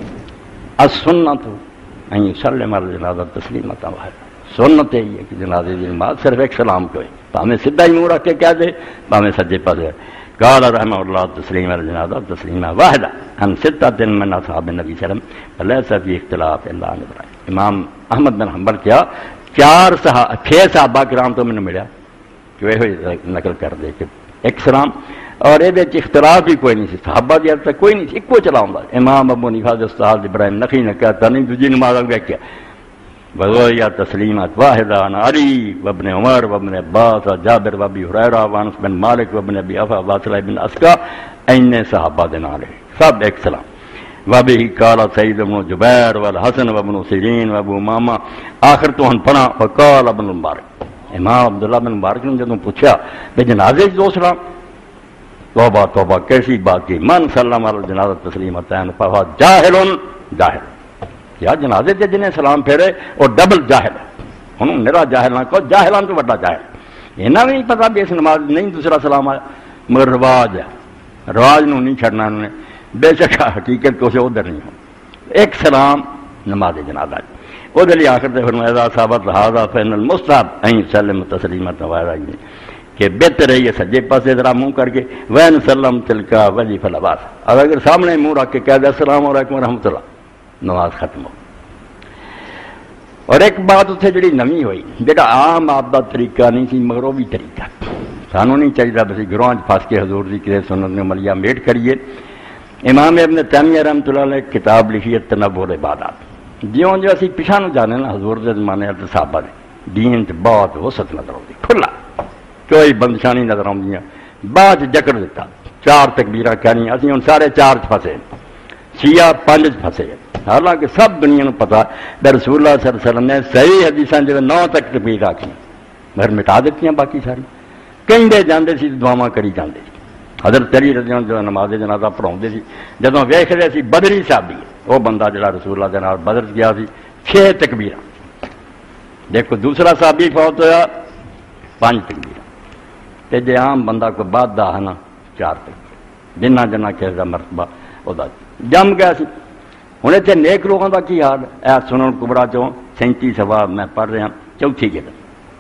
السنت ان یسلم علی الجنازہ تسلیمۃ واحدہ. سنت یہ ہے کہ جنازے کی نماز صرف ایک سلام کو ہے، بھاویں سیدھا ہی منہ رکھ کے کہہ دے بھاویں سجے پاسے. قال رحمہ اللہ تسلیم علی الجنازہ تسلیمہ واحدہ ہم ستۃ من اصحاب النبی صلی اللہ علیہ وسلم فلیس فی اختلاف الا عن ابراہیم. امام احمد بن حنبل کیا چار صحابہ چھ صحابہ کرام تو مینوں ملیا کہ وہ نقل کر دے کہ ایک سلام اور یہ اختلاف بھی کوئی نہیں سی صحابہ دی تک کوئی نہیں سی ایکو چلاؤں. امام ابو حنیفہ دے استاد ابراہیم نخعی نے کہتا نہیں دوجی نماز میں کیا وغیرہ تسلیمات واحدہ عن علی وابن عمر وابن عباس جابر وابی ہریرہ وانس بن مالک وابن ابی اوفیٰ واصلہ بن اسقا این صحابہ دے نال سب ایک سلام. وابی قال سعید بن جبیر والحسن وابن سیرین وابو امامہ آخر تو ہن پڑھا وقال ابن مبارک. امام عبداللہ بن مبارک نے جدوں پوچھا بے جنازے دو سلام توبہ توبہ کیسی بات کی من سلم علی الجنازہ تسلیمتین فہو جاہل جاہل. یا جنازے تے جنہیں سلام پھیرے اور ڈبل جاہل انہوں میرا جاہل نہ کہو جاہلان تو بڑا جاہل. انہاں بھی نہیں پتا بھی اس نماز نہیں دوسرا سلام آیا مگر رواج ہے رواج نو نہیں چھڑنا انہوں نے بے شک حقیقت کو سے ادھر نہیں ہو ایک سلام نماز جنازہ وہ دلی آخر تے فرمایا ثابت هذا فإن المستحب ان يسلم تسلیمۃ واحدہ کہ بہتر ہے یہ سجے پاسے ذرا منہ کر کے وین سلم تلکا وجی فلاباس. اور اگر سامنے منہ رکھ کے کہہ دے السلام علیکم ورحمۃ اللہ نماز ختم ہو. اور ایک بات اتنے جڑی نویں ہوئی جڑا عام آپ کا طریقہ نہیں سی مگر وہ بھی طریقہ سانوں نہیں چاہیے بس گروہ پھس کے حضور کی کسی سنت عملیہ میٹ کریے. امام ابن تیمیہ رحمۃ اللہ نے کتاب لکھی ہے تنوع العبادات. جیوں جو اسی پیچھا نو جانے نا حضور کے زمانے صحابہ نے دین چ بہت وسعت نظر آتی کھلا کوئی بندشانی نظر آدی بعد جکڑ دیتا چار تکبیراں کہنی اسی ہوں سارے چار چ پھسے شیعہ پانچ چ پھسے. حالانکہ سب دنیا کو پتا بے رسول اللہ صلی اللہ علیہ وسلم نے صحیح حدیثاں جو نو تک تکبیر آکھی مگر مٹا دیتی ہیں باقی ساری کہیں دے جاندے سی دعاواں کری جاندے سی. حضرت علی رضی اللہ عنہ جو نماز جنازہ پڑھاؤندے سی جدوں ویکھ رہے سی بدری صحابی وہ بندہ جڑا رسول اللہ دے نال بدر گیا سی چھ تکبیراں. دیکھو دوسرا صحابی فوت ہویا پانچ تکبیراں تے جے عام بندہ کوئی بعد دا ہے نا چار تکبیر جنہ جنہ کس دا مرتبہ او دا جم گیا سی. ہوں اتنے نیک لوگوں کا کی حال ہے سنن کبرا چوں سینتی سوا میں پڑھ رہا چوتھی گل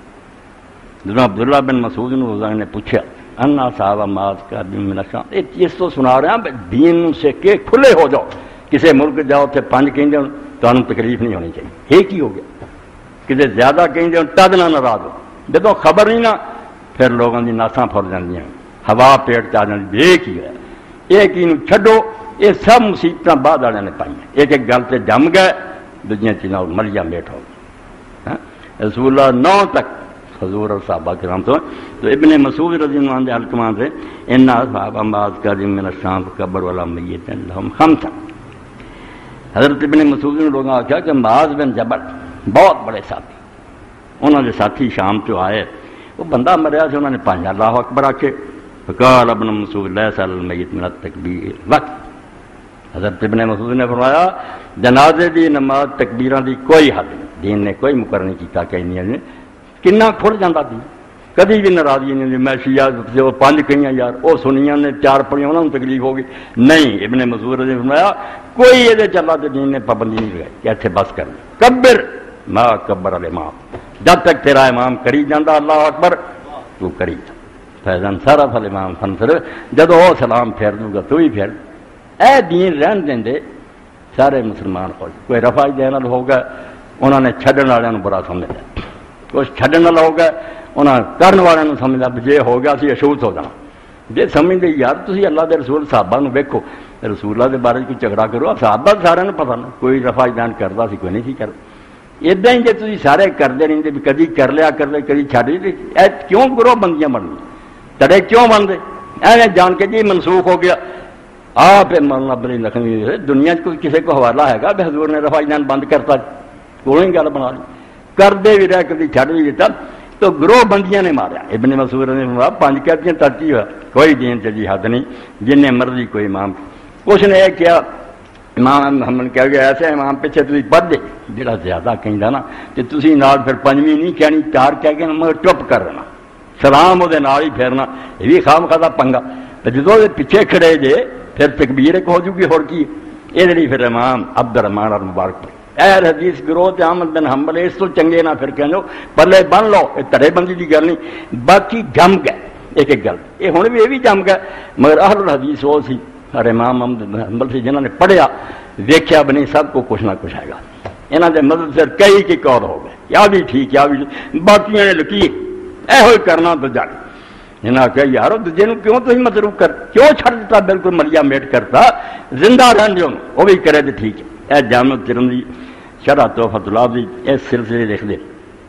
جب عبداللہ بن مسعود نے پوچھا انا صاحب ماز کا دن نشان یہ چیز تو سنا رہا دین سے کہ کھلے ہو جاؤ کسی ملک جاؤ تو پانچ کہیں تمہیں تکلیف نہیں ہونی چاہیے ایک ہی ہو گیا کسی زیادہ کہیں تد نہ ناراض ہو جب خبر نہیں نا پھر لوگوں کی ناساں پھر جاندیاں ہوا پیٹ چ آ جاتی ایک ہی ہے ایک ہی چھڈو یہ سب مصیبت بعد والوں نے پائی ایک ایک گل سے جم گئے دوجیاں چیزاں ملیا میٹ ہو گئی رسول اللہ نو تک حضور اور صحابہ کرام تو تو ابن مسعود رضی اللہ عنہ حکمان سے ان صحابہ بعض کا من الشام قبر والا میت لهم خمسہ حضرت ابن مسعود نے لوگوں نے کہا کہ معاذ بن جبل بہت بڑے ساتھی انہوں نے ساتھی شام تو آئے وہ بندہ مریا سے انہوں نے پانچ اللہ اکبر آکے فقال ابن مسعود لیس علی المیت من التکبیر وقت حضرت ابن مسعود نے فرمایا جنازے دی نماز تکبیراں دی کوئی حد نہیں دین نے کوئی مقرر نہیں کیتا کہ نہیں کنا کھل جاتا تھی کدی بھی ناراضگی نہیں میں شیعہ جو پانچ کہیں یار وہ سنیاں نے چار پڑھیاں انہوں نے تکلیف ہوگی نہیں ابن مسعود نے فرمایا کوئی یہ چلا تو دین نے پابندی نہیں لگائی کہ اتنے بس کر کبر ما کبر الامام جب تک تیرا امام کری جانا اللہ اکبر تو کری جا فیضان سارا فل امام فنسر جب وہ سلام پھیر دوں گا تو ہی پھیر اے دین رہن دیں دے سارے مسلمان ہو کوئی رفع دین ہوگا انہوں نے چھڈن والوں برا سمجھا کچھ چھڈن والا ہو گیا انہاں کرن والوں سمجھا جے ہو گیا اسی اشوت ہو جانا جی سمجھتے یار تھی اللہ کے رسول صحابہ نو ویکھو رسول اللہ کے بارے کوئی جھگڑا کرو صحابہ سارے پتہ نہیں کوئی رفع دین کرتا سی کوئی نہیں سی کرتا ادا ہی جی تھی سارے کرتے رہتے بھی کدی کر لیا کرتے کدی چھڈ اے کیوں گروہ بندیاں بن گئی تڑے کیوں بنتے ایویں جان کے جی منسوخ ہو گیا آپ مولانا عبدالعلی لکھنوی دنیا کوئی کسی کو حوالہ ہے گا بھی حضور نے رفع دین بند کرتا کوئی گل بنا لی کرتے بھی رہے کبھی چھڈ بھی دیتا تو گروہ بندیاں نے ماریا ابن مسعود نے پانچ کہتیاں ترتی ہوا کوئی دین سے جی حد نہیں جن مرضی کوئی امام اس نے یہ کیا امام ہم نے کہہ گیا ایسے امام پیچھے تھی پڑھ دے جڑا زیادہ کہہ نا تو تھی نال پھر پنجویں نہیں کہنی چار کہہ کے مگر چپ کر رہنا سلام وہ ہی پھیرنا یہ بھی خام خاصا پنگا تو جدو پیچھے کھڑے جے پھر تکبیر ایک ہو جوگی ہو کی یہ جڑی پھر امام عبد الرحمان اور مبارک پڑھ اے حدیث گروہ تے احمد بن حنبل اس تو چنگے نہ پھر کہو پلے بن لو یہ تڑے بندی کی گل نہیں باقی جم گئے ایک ایک گل یہ ہوں بھی یہ بھی جم گئے مگر اہل الحدیث وہ سی اور امام احمد بن حنبل سی جنہوں نے پڑھیا دیکھا بنی سب کو کچھ نہ کچھ آئے گا یہاں کے مدد سے کئی کی کور ہو گئے یا بھی ٹھیک یا بھی باقی نے لکی یہ کرنا تو جانے انہاں کہ یارو دوجے نو کیوں تھی مصروف کر کیوں چھڑ دیتا بالکل ملیا میٹ کرتا زندہ رہن دیو وہ بھی کرے تو ٹھیک ہے اے جامع ترمذی شرح تحفۃ العابدین اس سلسلے لکھ دے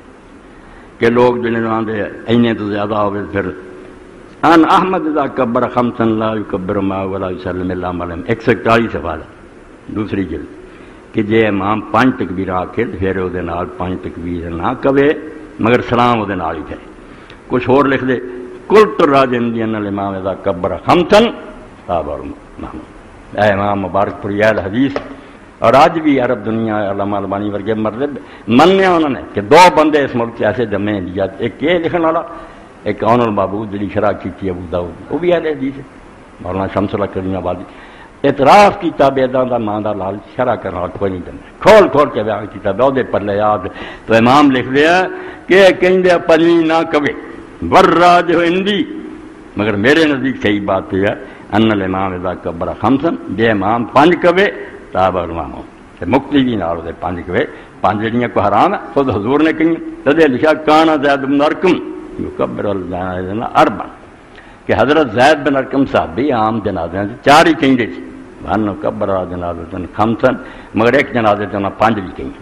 کہ لوگ جنہیں آندے اینے تو زیادہ ہوئے پھر ان احمد اذا کبر خمسا لا یکبر ما ولا یسلم الا علیہم ایک سو اکتالیس سوال دوسری جلد کہ جے امام پانچ تکبیر آکھے پھر وہ نال پانچ تکبیر نہ کہے مگر سلام وہ نال ہی کرے کچھ اور لکھ دے قلت راجن دی ان الامام اذا کبر خمسا تابر محمد اے امام مبارک پر یہ حدیث اور آج بھی عرب دنیا علامہ البانی ورگے مرد منیا انہوں نے کہ دو بندے اس ملک سے ایسے دمے دیا ایک یہ لکھن والا ایک اون المعبود جڑی شرح کی ابو داؤد وہ بھی اہل حدیث ہے مولانا شمس اللہ کریم آبادی اعتراف کیتا بیداں دا ماں دا لال شرح کرنا والا کوئی نہیں دمے کھول کھول کے بیان کیتا بہتے پلے یاد تو امام لکھ دیا کہ کہیں پنجویں نہ کبھی وراج ہندی مگر میرے نزدیک صحیح بات یہ ہے ان الامام اذا کبر خمسا جے امام پانچ کبے تابع امام مکتی بھی نال دے پانچ کبے پانچ جڑیاں کو حرام ہے خود حضور نے کہیں تدے لکھا کانا زید بن ارقم یکبر الجنازہ اربع کہ حضرت زید بن ارقم صحابی عام جنازے چار ہی کہیں دے سی وان کبر الجنازہ خمسا مگر ایک جنازے تے پانچ بھی کہیں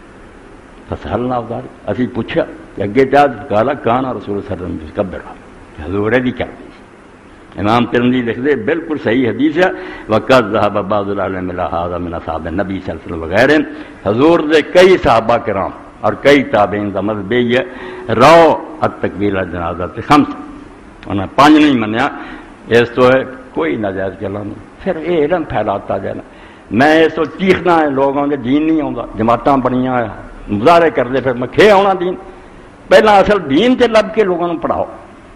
فسالنا ادار اسی پوچھا کہ اگے جا کالا کانا رسول صلی اللہ علیہ وسلم کبر حضور دی کیا امام ترمذی لکھ دے بالکل صحیح حدیث ہے وقت ذهب بعض العلماء الى هذا من اصحاب النبی صلی اللہ علیہ وسلم وغیرہ حضور دے کئی صحابہ کرام اور کئی تابعین دا مذہب یہ ہے رو التکبیر الجنازہ تے خمس انہاں پانچ نہیں منیا اس تو ہے کوئی ناجائز گلا نہیں پھر یہ علم پھیلاتا جانا میں اس تو چیخنا ہے لوگوں کے دین نہیں آتا جماعتاں بنیاں مظاہرے کرتے پھر میں کھے آنا دین پہلا اصل دین تے لب کے لوگوں کو پڑھاؤ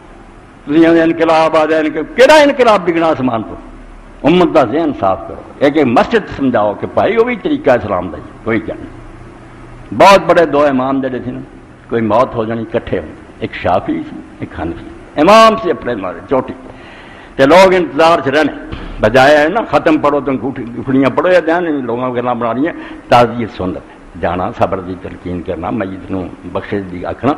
انقلاب آ جائے کہڑا انقلاب ڈگنا آسمان کو امت کا ذہن صاف کرو ایک ایک مسجد سمجھاؤ کہ بھائی وہ بھی طریقہ اسلام دا کوئی کیا نہیں بہت بڑے دو امام جڑے تھے نا کوئی موت ہو جانی کٹھے ہو ایک شافعی سی ایک حنفی، امام سے اپنے مارے چوٹی تے لوگ انتظار سے رہنے بجائے ہے نا ختم پڑھو تو گھٹڑیاں پڑھو یا دین لوگوں گلا بنا رہی ہیں تعزیت سنت جانا صبر دی تلقین کرنا میت نو بخشش دی آکھنا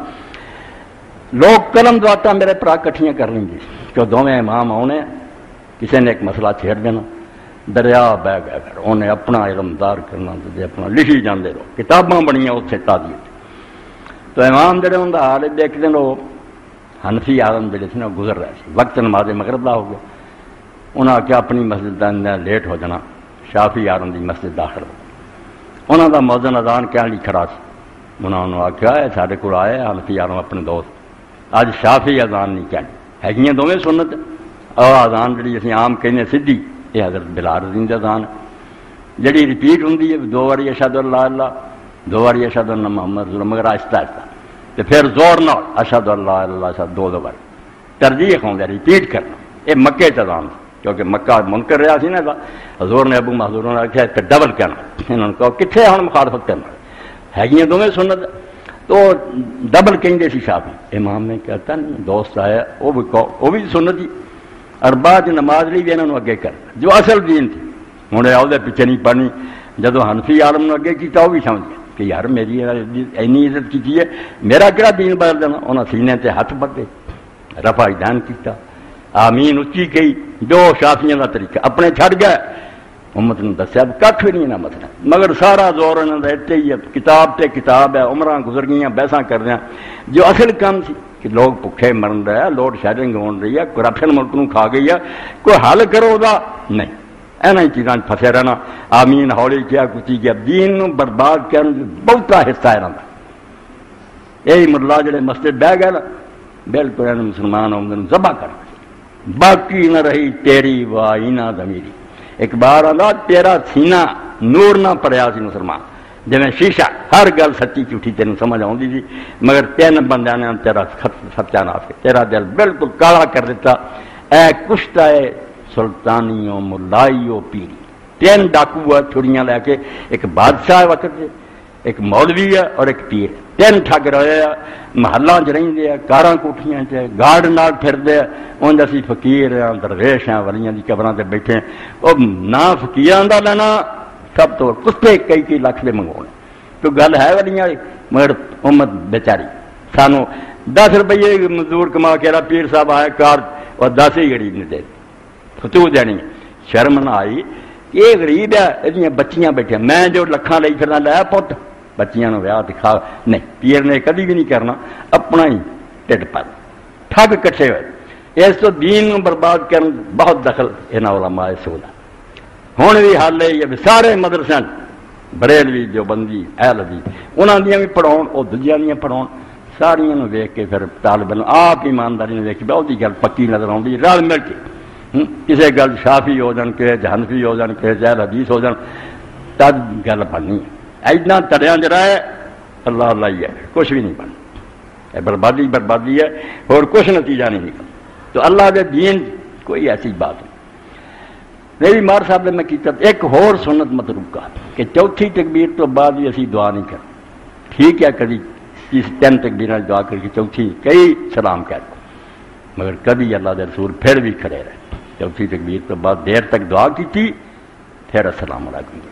لوگ قلم دعاتا میرے پرا کٹھیاں کر لیں گے کہ دونوں امام آنے کسی نے ایک مسئلہ چھیڑ دینا دریا بہ گیا کر انہیں اپنا علمدار کرنا تو اپنا لکھی جاندے رہو کتاباں بنیاں اتنے تعزیت تو امام جڑے ہوں حال دیکھتے ہیں لوگ حنفی عالم جڑے تھے نا گزر رہے تھے وقت نماز مغرب دا ہو گیا انہاں آخیا اپنی مسجد دا لیٹ ہو جانا شافی عالم دی مسجد داخل ہو انہاں دا موزن اذان کہنے لی کھڑا سی انہاں انہوں آخیا ہے سارے کو آئے حنفی عالم اپنے دوست اج شافی اذان نہیں کہنی ہے دونوں سنت اور اذان جڑی اسی عام کہنے سدھی یہ حضرت بلال رضی دی اذان جڑی ریپیٹ ہوندی ہے دو باری اشہد اللہ اللہ دو باری اشہد اللہ محمد رسول مگر آہستہ آہستہ تو پھر زور نہ اشہد اللہ اللہ اشہد دو دو بار ترجیح ہوندی ریپیٹ کرنا یہ مکے اذان کیونکہ مکہ منکر رہا سی نا حضور نے ابو محضور نے آخیا کہ ڈبل کہنا انہوں نے کہا کتنے ہوں مخالفت کرنا ہے دونوں سنت تو ڈبل کہیں سی شافی امام نے کہتا نہیں دوست آیا وہ بھی کہو وہ بھی سنت ہی اور بعد نماز لی بھی انہوں نے اگے کر جو اصل دین تھی ہوں وہ پیچھے نہیں پڑھنی جدو حنفی عالم نے اگے کیا وہ بھی سمجھ گیا کہ یار میری اینی عزت کی ہے میرا کہڑا دین بدل دینا انہوں نے سینے سے ہاتھ پکڑے رفع دین کیا آمین اچھی کہی جو شافیاں کا طریقہ اپنے چھڑ گئے امت نے دسیا کھ بھی نہیں نہ مسئلہ مگر سارا زور انہوں نے اتنے ہی ہے کتاب تے کتاب ہے عمراں گزر گئی بحثاں کر رہے ہیں جو اصل کام سی کہ لوگ بھوکے مرن رہے ہیں لوڈ شیڈنگ ہو رہی ہے کرپشن ملک نو کھا گئی ہے کوئی حل کرو دا نہیں اینا ہی چیزاں پھسے رہنا آمین ہولی کیا کچی کیا دین نو برباد کرنے بہتا حصہ ہے رہا یہی ملا جڑے مسجد بہ گئے نا بالکل مسلمان آمدن ذبح کر باقی نہ رہی تیری وائنا ضمیری ایک بار آدھا تیرا سینہ نور نہ پڑیا سی مسلمان جی شیشہ ہر گل سچی جھوٹی تین سمجھ آتی تھی مگر تین بندے نے تیرا سچا نہ کے تیرا دل بالکل کالا کر دیتا اے کشتا ہے سلطانیوں ملائیوں پیری تین ڈاکو ہے چھڑیاں لے کے ایک بادشاہ وقت سے ایک مولوی ہے اور ایک پیر تین ٹھگ رہے ہیں محلہ چ رہتے ہیں کاراں کوٹھیاں چ گارڈ نال پھرتے ہیں انج اسی فقیر ہیں درویش ہیں ولیاں دی قبراں تے بیٹھے ہیں وہ نہ فقیراں دا لینا سب تو کتے کئی کئی لاکھ دے منگوانے تو گل ہے ولیاں والی مگر امت بیچاری سانو دس روپیے مزدور کما کے رہا پیر صاحب آئے کار اور دس ہی غریب نے دے فتو دینی شرم نہ آئی یہ غریب ہے یہ بچیاں بیٹھے میں جو لکھاں لئی پھرنا لایا پت بچیاں نو ویاہ دکھا نہیں پیر نے کدی بھی نہیں کرنا اپنا ہی ٹھڈ پر ٹھگ کٹھے ہوئے اس تو دین نو برباد کرن بہت دخل انہاں علماء سودا ہن بھی حال ہے یہ سارے مدرسے بریلوی جو بندی اہل حدیث انہاں دیاں بھی پڑھاؤن او دوجیاں دیاں پڑھاؤن ساریاں نو ویکھ کے پھر طالب علم آپ ایمانداری نے ویکھ بہت گل پکی نظر آؤندی رل مل کے کسی گل شافی ہو جان کہ حنفی ہو جان کہ اہل حدیث ہو جان تب گل بننی اینا تڑیاں جڑا ہے اللہ اللہ ہی ہے کچھ بھی نہیں بننا بربادی بربادی ہے اور کچھ نتیجہ نہیں نکلتا تو اللہ کے دین کوئی ایسی بات نہیں میری مار صاحب نے میں کیتا ایک اور سنت متروکہ کہ چوتھی تکبیر تو بعد بھی اسی دعا نہیں کرتے ٹھیک ہے کبھی تین تکبیر دعا کر کے چوتھی کئی سلام کہتے مگر کبھی اللہ کے رسول پھر بھی کھڑے رہے چوتھی تکبیر تو بعد دیر تک دعا کی تھی پھر السلام علیکم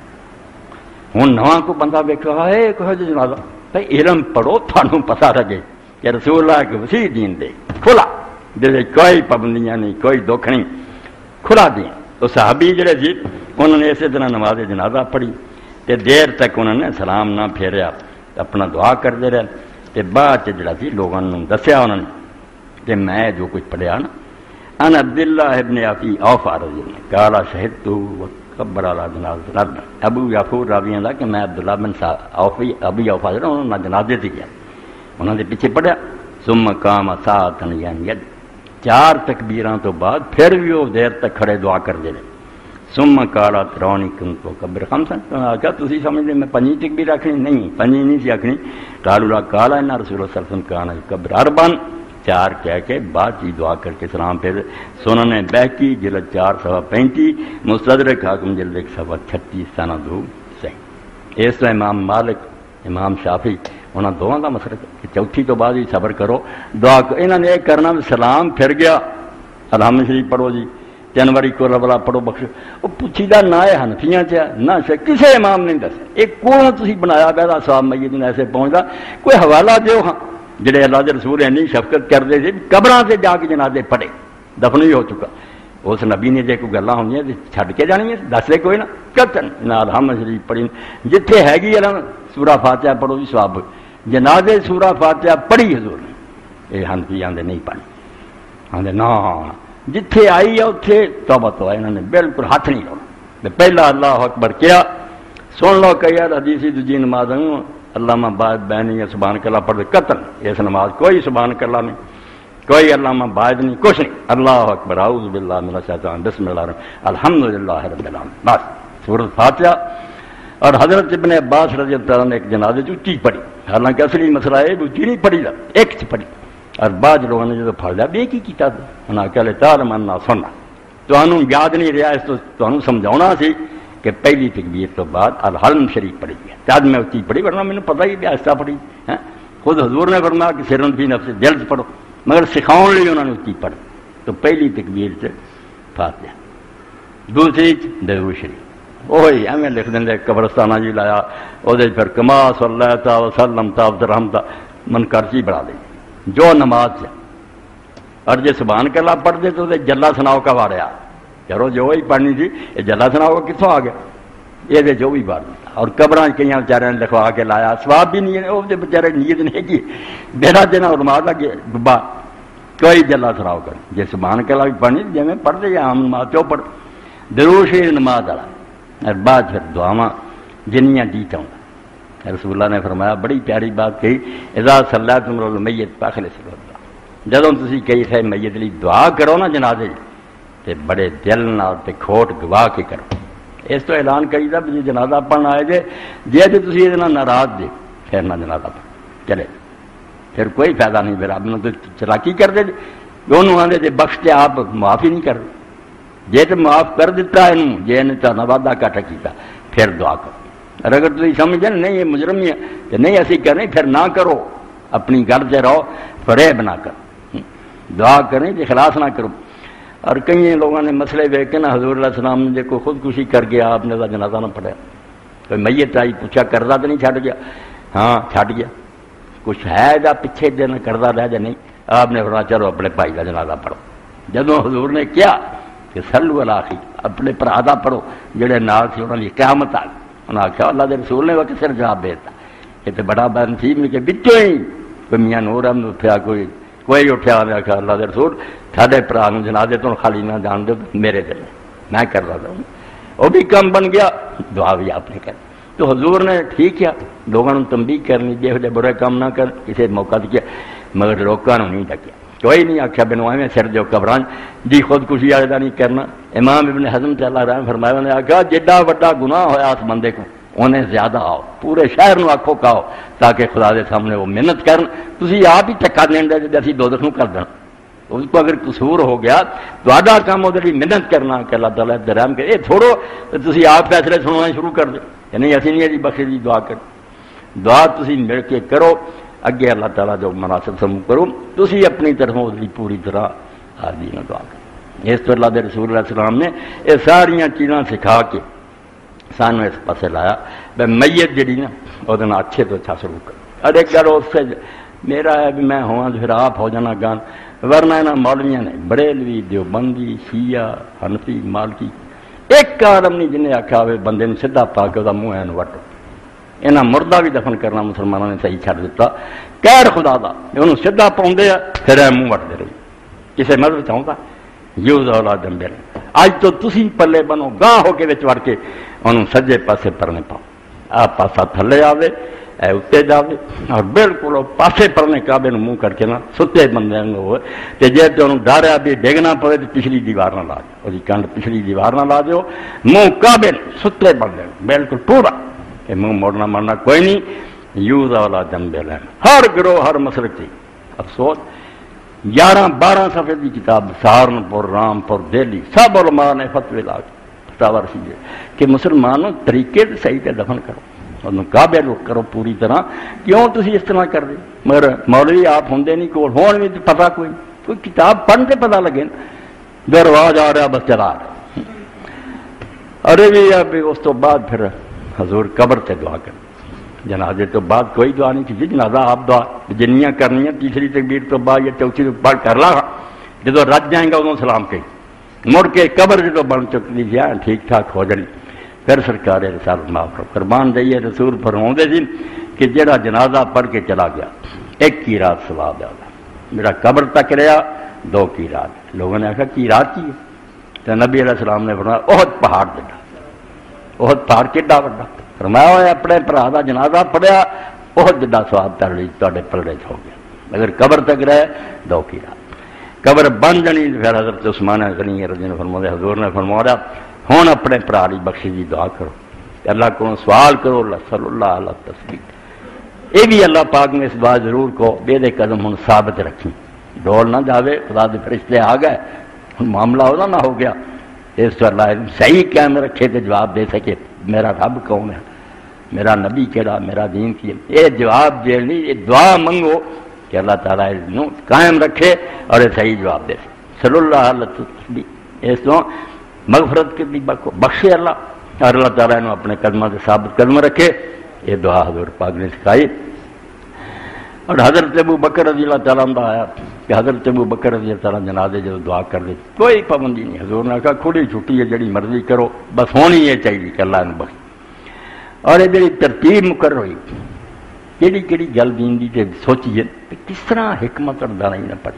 ہوں نواں کو بندہ ویک رہا ہے کہو جی جنازہ بھائی علم پڑھو تھانوں پتہ لگے کہ رسول اللہ کے وسیع دین دے کھلا جیسے کوئی پابندیاں نہیں کوئی دکھ نہیں کھلا دین تو صحابی جڑے جی انہوں نے اسی طرح نماز جنازہ پڑھی تے دیر تک انہوں نے سلام نہ پھیریا اپنا دعا کرتے رہے تے بعد جڑا سی لوگوں نے دسیا انہوں نے کہ میں جو کچھ پڑھیا نا ان عبداللہ ابن ابی اوفا رضی اللہ قال شہدت کبر علی جنازہ ابو یعفور راویاں دا کہ میں عبداللہ بن اوفی ابی اوفا جڑا انہوں نے جنازے تے گیا انہوں نے پیچھے پڑھیا ثم قام ساعتا یعنی ید چار تکبیراں تو بعد پھر بھی وہ دیر تک کھڑے دعا کرتے رہے ثم قال ترونی کنت کبر خمسا کیا تسی سمجھدے میں پنجی تکبیر رکھنی نہیں پنجی نہیں سی رکھنی قالوا لا قال ان رسول اللہ صلی اللہ علیہ وسلم کان کبر اربعا چار کہہ کے بعد چی دعا کر کے سلام پھر سنن بہقی جلد چار سوا پینتی مستدرک حاکم جلد ایک سوا چھتیس سنہ دو صحیح اس تو امام مالک امام شافعی انہوں دونوں کا مسئلہ کہ چوتھی تو بعد ہی صبر کرو دعا کرو. انہوں نے یہ کرنا بھی سلام پھر گیا الحمد شریف پڑھو جی جنوری کو ربلا پڑھو بخش وہ پوچھی دا نہ ہے ہنفیاں چ نہ کسی امام نے دسیا ایک کون تھی بنایا پیا صاحب میت نے ایسے پہنچتا کوئی حوالہ دیو ہاں جڑے اللہ کے رسول اینی شفقت کرتے تھے قبراں سے جا کے جنازے پڑھے دفن ہی ہو چکا اس نبی نے جے کوئی گلاں ہونی چھڈ کے جانی ہے دس دے کوئی نہ کتن نہ الحمد شریف پڑھی جتھے ہے گی سورہ فاتحہ پڑھو بھی ثواب جنازے سورہ فاتحہ پڑھی حضور نے یہ ہنفی آدھے نہیں پڑھی آدھے نہ جتھے آئی ہے اتنے توبہ تو انہوں نے بالکل ہاتھ نہیں لاؤنا پہلا اللہ اکبر کیا سن لو کہ یار حدیثی دوجی نماز علامہ باعث بینی ہے سبحان اللہ پڑھ دے قتل اس نماز کوئی سبحان اللہ نہیں کوئی علامہ باعث نہیں کچھ نہیں اللہ اکبر اعوذ باللہ من الشیطان بسم اللہ الرحمن الحمدللہ رب العالمین بس سورۃ فاتحہ. اور حضرت ابن عباس رضی اللہ عنہ نے ایک جنازے اچھی پڑھی حالانکہ اصلی مسئلہ ہے اچھی نہیں پڑھی ایک چ پڑھی اور بعض لوگوں نے جب پڑھ لیا بے کی کیتا انہاں کہ تعالی منا سننا تو انہوں یاد نہیں رہا اس تو انہوں سمجھاؤنا سی کہ پہلی تکبیر تو بعد الحلم شریف پڑھی گئی تب میں اچھی پڑھی ورنہ مجھے پتہ ہی بھی آہستہ پڑھی ہے خود حضور نے فرمایا کہ سرن فی نفس دل سے پڑھو مگر سکھاؤ لیے انہوں نے اچھی پڑھ تو پہلی تکبیر سے فاتحہ دوسری درود شریف وہی ایویں لکھ دیں قبرستانہ جی لایا وہ پھر کما صلی اللہ تعالی وسلم تاب رحمتہ منکرچی بڑھا دیں جو نماز سے اور جی سبحان اللہ پڑھتے تو جلا سناؤ کا واریا چلو جو ہی پڑھنی تھی یہ جلا سناؤ کا کتوں آ گیا یہ جو بھی پڑھ دیتا اور قبراں کئی بیچارے نے لکھوا کے لایا سواب بھی نہیں ہے وہ بیچارے نیت نہیں کی بیڑا دینا اور مار لگے ڈبا کوئی جلا سناؤ کر جی سبحان اللہ بھی پڑھنی جی میں پڑھتے یا عام نماز کیوں پڑھ درود شریف نماز والا اور بعد پھر دعاواں جنیاں ڈی چاہوں رسول اللہ نے فرمایا بڑی پیاری بات کہی اذا صلیتم علی المیت فاخلصوا له جدوں تسی کئی تھے میت لی دعا کرو نا جنازے تے بڑے دل نال تے کھوٹ گوا کے کرو اس تو اعلان کری دا بھی جنازہ پڑھن آئے جے جے تے تسی ادے نال ناراض جے پھر نہ جنازہ پڑھ چلے پھر کوئی فائدہ نہیں میرا اب تو چلاکی کر دے دونوں آندے تے بخش تے آپ معافی نہیں کر جے تے معاف کر دیتا ہے جے نے تا وعدہ کٹا کیتا پھر دعا کرو اور اگر تھی سمجھیں نہیں یہ مجرم ہے کہ نہیں ایسی کریں پھر نہ کرو اپنی گھر سے رہو فریب نہ کرو دعا کریں کہ خلاص نہ کرو. اور کئی لوگوں نے مسئلے دیکھ کے نا حضور علیہ السلام نے دیکھو خودکشی کر گیا آپ نے جنازہ نہ پڑھا کوئی میت آئی پوچھا قرضہ تو نہیں چھٹ گیا ہاں چھٹ گیا کچھ ہے جا پیچھے دن قرضہ رہ جا نہیں آپ نے فرمایا چلو اپنے بھائی کا جنازہ پڑھو. جدوں حضور نے کیا کہ صلو علی اخی اپنے بھرا دا پڑھو جڑے نال سی انہاں دی قیامت آ گئی انہوں نے آخیا اللہ کے رسول نے وہ کس نے جواب دیتا یہ تو بڑا بد نصیب نہیں کہ بچوں ہی کوئی میاں نور احمد اٹھیا کوئی کوئی اٹھیا انہیں آخیا اللہ کے رسول سارے برا جنازے تو خالی نہ جان دو میرے دل میں کر رہا ہوں وہ بھی کم بن گیا دعا بھی آپ نے کر تو حضور نے ٹھیک کیا لوگوں نے تنبیہ کرنی جہو جہ برے کام نہ کر کسی موقع دیا مگر لوگوں نے نہیں ڈکیا کوئی نہیں آخیا بنوائے میں سر جو قبران جی خودکشی والے نہیں کرنا. امام ابن حزم سے اللہ رحم فرمایا انہیں آخیا جڈا وڈا گناہ ہوا اس بندے کو انہیں زیادہ آؤ پورے شہر نو آکھو کہو تاکہ خدا دے سامنے وہ محنت کرن تسی آپ ہی ٹکا دین دے جے اسی دوزخ نو کر دین اس کو اگر قصور ہو گیا تو آڈا کام وہ محنت کرنا کہ اللہ تعالیٰ درام کرے یہ چھوڑو تسی آپ فیصلے سنوانا شروع کر دیں یعنی اسی نہیں جی بخشش دی دعا کر دعا تسی مل کے کرو اگے اللہ تعالیٰ جو مناسب سمو کرو تسی اپنی طرفوں اس پوری طرح حاضری نہ دعا کرو. اس تو اللہ دے رسول اللہ علیہ السلام نے یہ ساریاں چیزاں سکھا کے سانو اس پاسے لایا بے میت جڑی نا وہ اچھے تو اچھا شروع کر. اور ایک گھر اس سے میرا ہے بھی میں ہوا پھر آپ ہو جانا گان ورنہ یہاں مولویاں نے بریلوی دیوبندی شیعہ حنفی مالکی ایک آدم نہیں جنہیں آخیا ہوئے بندے نے سیدھا پا کے وہ منہ این وٹو یہاں مردہ بھی دفن کرنا مسلمانوں نے صحیح چھڑ دیتا کہر خدا دا انہوں سیدھا پاؤندے آ پھر اے منہ وٹتے رہی کسی مذہب چاہتا یوز اولاد دمبے اج تو تسی پلے بنو گاہ ہو کے وچ وڑ کے انہوں سجے پاسے پرنے پاؤ آپ پاسا تھلے آوے اے اتنے جاوے اور بالکل پاسے پرنے کعبے نو منہ کر کے نا ستے بندے ہوئے تے جے تے انہوں ڈاریا بھی ڈگنا پوے تے پچھلی دیوار نہ لا دیو وہ کنڈ پچھلی دیوار نہ لا دیو منہ کعبے ستے بندے بالکل پورا کہ منہ موڑنا مرنا کوئی نہیں یوز والا دمبے لینا ہر گروہ ہر مسلک تھی. افسوس گیارہ بارہ صفحے کی کتاب سہارنپور رامپور دہلی سب علماء نے فتوی لا فتاوا رسیدے کہ مسلمانوں طریقے سے صحیح تے دفن کرو انہوں قابل کرو پوری طرح، کیوں تسی اس طرح کر دے؟ مگر مولوی آپ ہوندے نہیں کول، ہون بھی پتہ کوئی کوئی کتاب پڑھ کے پتہ لگے جو رواج آ رہا بس چلا رہا۔ ارے بھی اب اس تو بعد پھر حضور قبر تے دعا کر، جنازے تو بعد کوئی دعا نہیں کی، جنازہ آپ دعا جنیاں کرنی ہیں، تیسری تکبیر تو بعد یا چوتھی تو پڑھ کر لا، جدو رج جائیں گا ادو سلام کہی، مڑ کے قبر جدو بن چکی تھی ٹھیک ٹھاک ہو جانی، پھر سرکار رسالت معاف کرو قربان دئیے رسول فرماؤندے سی کہ جڑا جنازہ پڑھ کے چلا گیا ایک کی رات ثواب زیادہ، میرا قبر تک رہا دو کی رات۔ لوگوں نے آخا کی رات کی ہے؟ تو نبی علیہ السلام نے فرمایا احد پہاڑ جڑا، احد پہاڑ کیڈا وڈا، فرمایا ہوئے اپنے بھرا دا جنازہ پڑھیا احد جڑا ثواب تڑی تواڈے پلڑے چ ہو گیا، اگر قبر تک رہے دو کی رات۔ قبر بن جانی پھر حضرت عثمان غنی رضی اللہ عنہ فرمایا، حضور نے فرمایا ہوں اپنے بھرا دی بخشش دی دعا کرو، اللہ کو سوال کرو، اللہ صلی اللہ علیہ تسبیح، یہ بھی اللہ پاک نے اس دعا ضرور کو بے دے قدم ہوں ثابت رکھی، ڈول نہ جاوے، خدا دے فرشتے آ گئے ہوں معاملہ ہونا نہ ہو گیا، اس تو اللہ صحیح قائم رکھے تو جواب دے سکے میرا رب کون ہے، میرا نبی کہڑا، میرا دین کی، یہ جواب دے نہیں، یہ دعا منگو کہ اللہ تعالیٰ نو قائم رکھے اور یہ صحیح جواب دے صلی اللہ علیہ تسبیح، اس تو مغفرت کے بھی بخشے اللہ، اور اللہ تعالیٰ نے اپنے قدمہ سے ثابت قدم رکھے، یہ دعا حضور پاک نے سکھائی۔ اور حضرت ابو بکر رضی اللہ تعالیٰ عنہ آیا کہ حضرت ابو بکر رضی اللہ تعالیٰ جنازے جب دعا کر دی کوئی پابندی نہیں، حضور نے کہا کھلی چھٹی ہے جڑی مرضی کرو، بس ہونی یہ چاہیے کہ اللہ نے بخش، اور یہ میری ترتیب مقرر ہوئی، کہڑی کہڑی گل دین دی تے سوچیے کس طرح حکمت اور دانائی نہ پڑی۔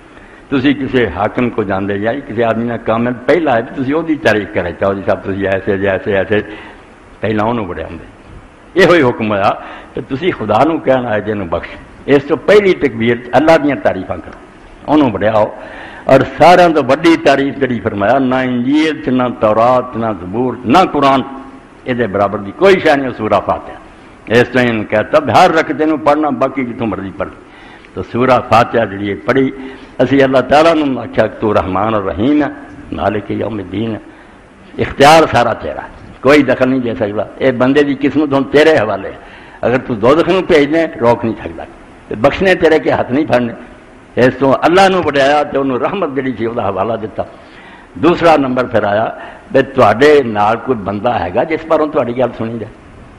تسی کسی حاکم کو جاندے جائی، کسی آدمی نے کام پہلا ہے تسی وہ دی تعریف کرے چاہو جی صاحب تسی ایسے جیسے ایسے پہلا انہوں بڑے آدھے، یہ ہوئی حکم ہوا کہ تسی خدا نو کہنا ہے جنوں بخش، اس تو پہلی تکبیر اللہ دیاں تعریفاں کرو، انہوں بڑے آؤ، اور سارا تو بڑی تعریف جڑی فرمایا نہ انجیل نہ تورات نہ زبور نہ قرآن یہ برابر دی کوئی شے نہیں سورہ فاتحہ، اس طرح کہتا ہر رکھتے نو پڑھنا باقی جتوں مرضی پڑھ، تو سورہ فاتحہ جڑی پڑھی اسی اللہ تعالیٰ نے آخیا تو رحمان اور رحیم ہے، مالک یوم الدین ہے، اختیار سارا تیرا ہے، کوئی دخل نہیں دے سکتا، یہ بندے دی قسمت ہوں تیرے حوالے ہے، اگر تو دوزخ نو بھیج دیں روک نہیں سکتا، بخشنے تیرے کے ہاتھ نہیں پھڑنے، اس تو اللہ نو بڑھایا تو انہوں رحمت جڑی سی وہ حوالہ دیتا۔ دوسرا نمبر پھر آیا بے تواڈے نال کوئی بندہ ہے گا جس پر تواڈی گل سنی جائے،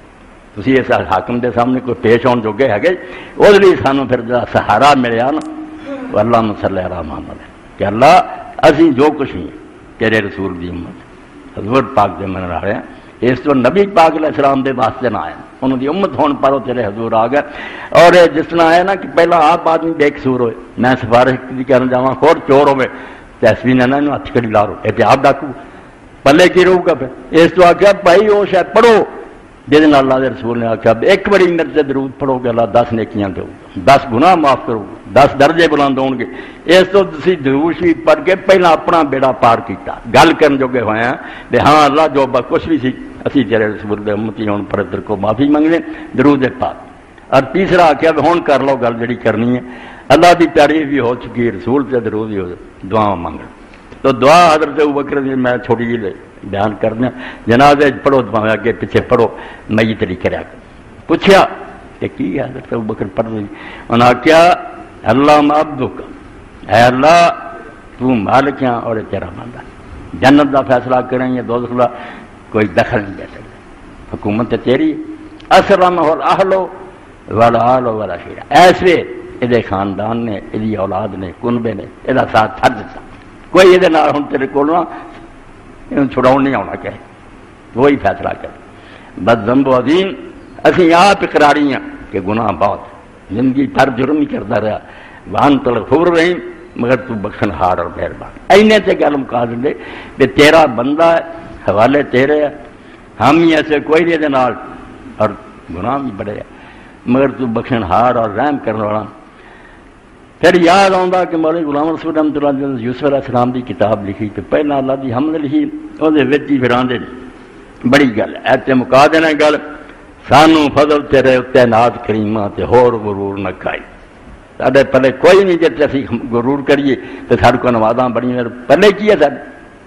تسی اس حاکم دے سامنے کوئی پیش آن جوگے ہے گے، وہ لیے سانو پھر جڑا سہارا ملیا نا وہ اللہ صلی اللہ علیہ محمد ہے کہ اللہ اسی جو کچھ بھی تیرے رسول دی امت حضور پاک دے من رہے ہیں، اس تو نبی پاک علیہ السلام دے واسطے نہ آئے، انہوں دی امت ہون پر تیرے حضور آ گئے، اور جس طرح آئے نا کہ پہلا آپ آدمی بے قصور ہوئے، میں سفارش کی کرنا جاواں خور چور ہوئے تیسوی نے نہ ہاتھ کڑی لا رو یہ آپ ڈاکو پلے کی رہو گا، پھر اس تو آخیا بھائی وہ شاید پڑھو جس اللہ کے رسول نے آخیا ایک بڑی میرے سے درود پڑھو گے اللہ دس نیکیاں دو گا، دس گناہ معاف کرو گے، دس درجے بلند ہون گے، اس تو تسی درود شریف پڑھ کے پہلا اپنا بیڑا پار کیتا، گل کرن جوگے ہوئے ہیں کہ ہاں اللہ جو کچھ بھی سی اسی تیرے رسول دے امتی ہون پر ادھر کو معافی منگنے درود پاک، اور تیسرا آخیا ہون کر لو گل جڑی کرنی ہے، اللہ کی تعریف بھی ہو چکی، رسول سے درود بھی ہو، دعا منگ، تو دعا حضرت ابوبکر دی میں چھوٹی جی بیان کرنا، جنازے پڑھو دعا اگے پیچھے پڑھو میت نہیں کریا، پوچھا کہ کی ہے حضرت ابوبکر پڑھ رہی، انہوں نے کیا اللہ عبدک، اے اللہ تو مالک ہے اور تیرا بندہ، جنت دا فیصلہ کریں یا دوزخ دا کوئی دخل نہیں دے سکتا، حکومت تیری، اسلم الاہل والآل والعشیرہ، ایسے یہ خاندان نے یہ اولاد نے کنبے نے یہ ساتھ چھڈ دیتا، کوئی یہ ہوں تیرے کو چھڑاؤ نہیں آنا کہ وہی فیصلہ کر، بد ذنب و عظیم اسی آپ اقراری ہیں کہ گناہ بہت، زندگی بھر جرم ہی کرتا رہا، وانت الغفور الرحیم مگر تو بخشن ہار اور مہربان، اینے سے گل مکا دے کہ تیرا بندہ حوالے تیرے ہے، ہم ہی ایسے کوئی نہیں دے نال، اور گناہ بھی بڑے ہیں مگر تو بخشن ہار اور رحم کرنے والا۔ پھر یاد آتا کہ مولوی غلام رسول رحمۃ اللہ علیہ یوسف علیہ السلام کی کتاب لکھی تو پہلا اللہ کی حمد لکھی، وہ پھر آدھے بڑی گل ایسے مکا دینا گل، سانو فضل تیرے اتنے ناز کریمہ تے ہور غرور نہ کھائی، سارے پلے کوئی نہیں جی اسی غرور کریے تو سارے کو نوازاں بڑی پلے کی ہے سارے،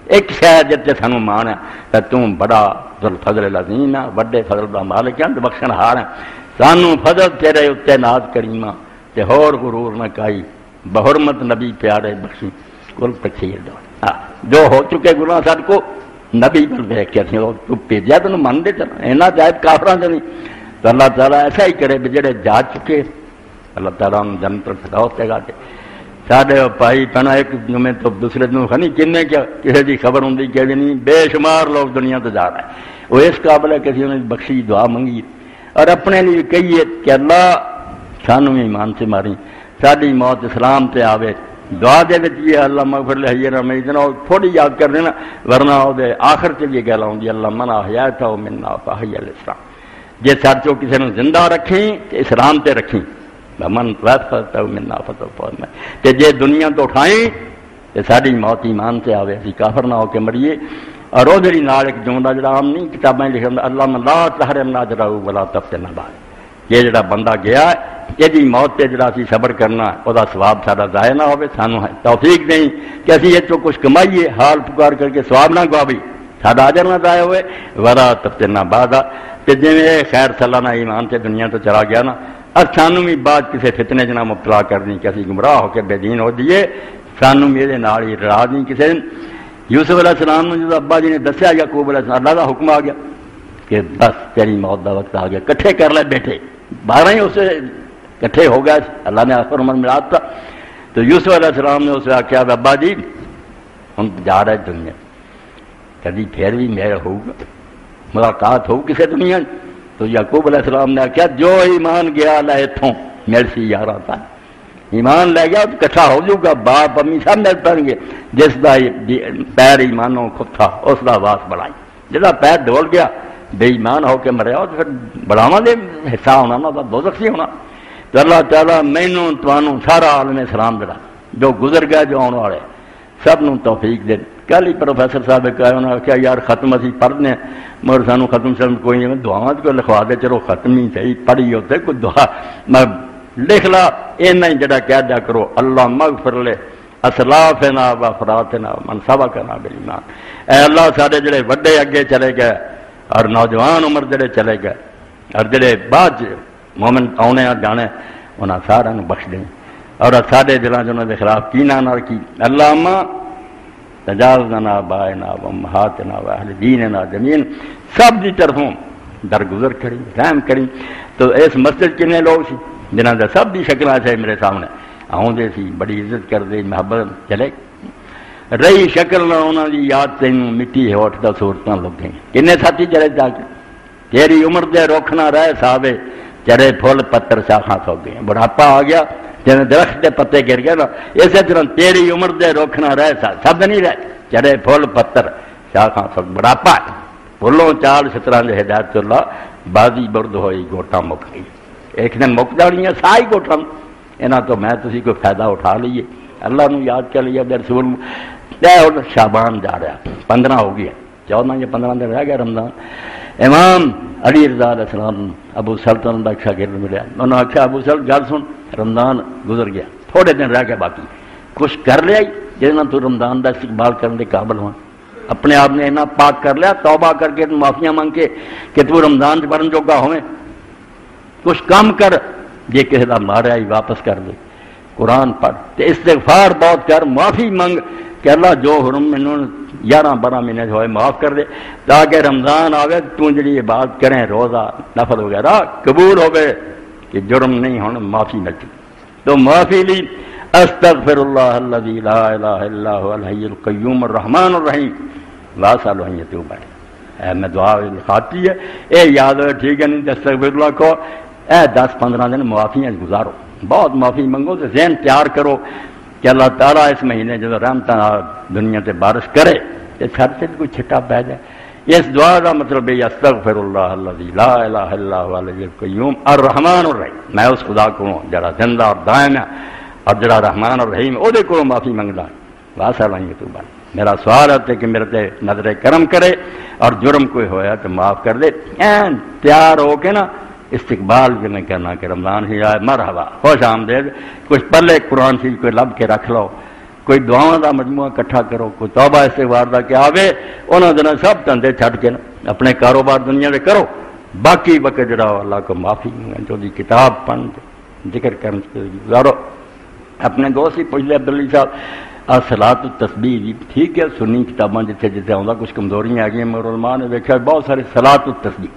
ایک شاید جتے سانو مان ہے کہ تم بڑا ذل فضل العظیم ہے، بڑے فضل دا مالک ہے، بخشن ہار ہے، سانو فضل تیرے اتنے ناز کریمہ تے ہور غرور نہ کائی، بحرمت نبی پیارے بخشی کل تکسیر دو جو ہو چکے گناہ ساتھ کو نبی پر دیکھ کے تو بھیجا تو من دے چلا اینا جائب کافران سے نہیں، تو اللہ تعالیٰ ایسا ہی کرے جڑے جا چکے اللہ تعالیٰ ان جنت پر فداؤ سے گاتے ساڑھے پائی پہنا ایک میں تو دوسرے دنوں خنی کنے کیا کسی دی خبر ہوں دی کہ نہیں بے شمار لوگ دنیا تو جا رہے ہیں وہ اس قابل ہے کسی نے بخشی دعا منگی اور اپنے لیے کہیے کہ اللہ سانو ایمان سے ماری ساری موت اسلام سے آوے دعا دے دیتی ہے اللہ مغفر لے حیرہ میں اتنا تھوڑی یاد کر دینا ورنہ ہو دے آخر سے یہ کہہ لاؤں گی اللہ من احییتہ منا فحی الاسلام جے ساتھوں کسی نے زندہ رکھیں کہ اسلام تے رکھیں من توفیتہ منا فتح تے جے دنیا تو اٹھائیں تے ساری موت ایمان سے آوے اسی کافر نہ ہو کے مریے اور او دری نال ایک جملہ جڑا عام نہیں کتابیں لکھا اللہ من لا تحرمنا اجرہ ولا تفتنا بعد یہ جڑا بندہ گیا یہ موت تے جڑا سی صبر کرنا او دا ثواب ساڈا ضائع نہ ہوے سانو توفیق نہیں کہ اسی یہ تو کچھ کمائیے حال پکار کر کے ثواب نہ گواوی ساڈا اجر نہ ضائع ہوئے ولا تفتنا بعد تے جویں خیر سالانہ ایمان تے دنیا تو چلا گیا نا اور سانو بھی بعد کسی فتنے جنا مبتلا کرنی کہ اسی گمراہ ہو کے بے دین ہو دیے سانو میرے نال ہی رڑا نہیں کسی دن یوسف علیہ السلام نے جب ابا جی نے دسیا یعقوب علیہ السلام اللہ کا حکم آ گیا کہ بس تیری موت کا وقت آ گیا کٹھے کر لے بیٹھے بارہ ہی اسے کٹھے ہو گئے اللہ نے آخر عمر میں تھا تو یوسف علیہ السلام نے اسے آخیا ابا جی ہم جا رہے دنیا کبھی پھر بھی میرا ہوگا ملاقات ہو کسی دنیا تو یعقوب علیہ السلام نے آخیا جو ایمان گیا لے اتوں میرے سی یار آتا ہے ایمان لے گیا تو کٹھا ہو جاؤ گا باپ امی سب مل پڑیں گے جس کا پیر ایمانوں خود تھا اس کا واس بڑھائی جہاں پیر ڈول گیا بے ایمان ہو کے مریا تو پھر بڑھاوا دے حصہ ہونا نا دوزخ ہی ہونا تو اللہ تعالیٰ مینوں تمہوں سارا عالم اسلام جڑا جو گزر گیا جو آنے والے سب نو توفیق دے کل ہی پروفیسر صاحب کہا انہوں نے کہا یار ختم اسی پڑھنے مگر سانو ختم سے کوئی نہیں دعاواں کو لکھوا دے چلو ختم ہی صحیح پڑھی ہوتے کوئی دعا میں لکھ لا اینا ہی جڑا کہہ دیا کرو اللہ مغفر لے اسلافنا و افراتنا من سبقنا بالایمان اے اللہ سارے جڑے وڈے اگے چلے گئے اور نوجوان عمر جڑے چلے گئے اور جڑے بعد مومن آنے جانے انہاں سارا نو بخش دیں اور سارے دلاں جنہوں کے خلاف کینہ نہ کی اللہم تجاوزنا بائنا و امہاتنا و اہل دیننا جمین سب دی طرفوں درگزر کریں رحم کریں تو اس مسجد کنے لوگ سی جنہاں دا سب دی شکلیں سے میرے سامنے آؤں دے سی بڑی عزت کر دے محبت چلے رہی شکل نہ انہاں دی یاد تینوں مٹی ہوٹ دا صورتاں لگ گئیں کنے ساتھی چلے جا کے تیری عمر دے رکھ نہ رہے صحابے چرے پھول پتر شاخاں سو گئے بڑھاپا آ گیا جن درخت کے پتے گر گئے نا اسی طرح تیری عمر دے رکھ نہ رہے سب نہیں رہے چرے پھول پتر شاخاں سو بڑھاپا پھولوں چال سترہ دے ہدایت اللہ بازی برد ہوئی گوٹا مک گئی ایک دن مک جانی ہے سائی گوٹا یہاں تو میں تسی کوئی فائدہ اٹھا لیے اللہ نو یاد کر لیا رسول شابان جا رہا پندرہ ہو گیا چودہ یا پندرہ دن رہ گیا رمضان امام علی رضا علیہ السلام ابو سلطان کا شاگرد ملیا انہوں نے آخیا ابو سلط گل سن رمضان گزر گیا تھوڑے دن رہ گئے باقی کچھ کر لیا جہاں تو رمضان کا استقبال کرنے کے قابل ہوا اپنے آپ نے اتنا پاک کر لیا توبہ کر کے معافیاں مانگ کے کہ تو رمضان پڑھن جوگا ہوئے کچھ کام کر یہ کسی کا مارا ہی واپس کر دے قرآن پڑھ تے استغفار بہت کر معافی منگ کہ اللہ جو حرم میں گیارہ بارہ مہینے ہوئے معاف کر دے تاکہ رمضان آوے تو جڑی یہ بات کریں روزہ نفل وغیرہ قبول ہوئے کہ جرم نہیں ہونا معافی ملتی تو معافی لی استغفر اللہ الذی لا الہ الا هو الحی القیوم الرحمن الرحیم واسألہ ان یتوب علیہ اے میں دعا لکھاتی ہے اے یاد ہے ٹھیک ہے نہیں استغفر اللہ کو اے دس پندرہ دن معافیاں گزارو بہت معافی منگو تو ذہن تیار کرو کہ اللہ تعالیٰ اس مہینے جب رحمت دنیا سے بارش کرے تو سر سے کوئی چھٹا پہ جائے اس دعا کا مطلب ہے استغفر اللہ الذی لا الہ الا هو الحی القیوم الرحمن الرحیم میں اس خدا کو جڑا زندہ اور دائم ہے اور جڑا رحمان الرحیم او دے کو معافی منگدا واسطہ نہیں تو بن میرا سوال ہے کہ میرے تے نظر کرم کرے اور جرم کوئی ہویا تو معاف کر دے این تیار ہو کے نا استقبال بھی نہیں کرنا کہ رمضان ہی آئے مرحبا خوش آمدید کچھ پلے قرآن شریف کوئی لب کے رکھ لو کوئی دعاواں دا مجموعہ اکٹھا کرو، کوئی توبہ استغفار دا کہ آوے، انہاں دنوں سب دھندے چھڈ کے اپنے کاروبار دنیا دے کرو، باقی وقت جڑا اللہ کو معافی منگن جو دی کتاب پڑھ ذکر کرن گزارو۔ اپنے دوست ہی پوچھ لے عبدالعلی صاحب صلاۃ التسبیح جی ٹھیک ہے، سنی کتاباں جتنے جتنے آؤں کچھ کمزوریاں آ گئی، مگر علماء نے دیکھا بہت سارے صلاۃ التسبیح،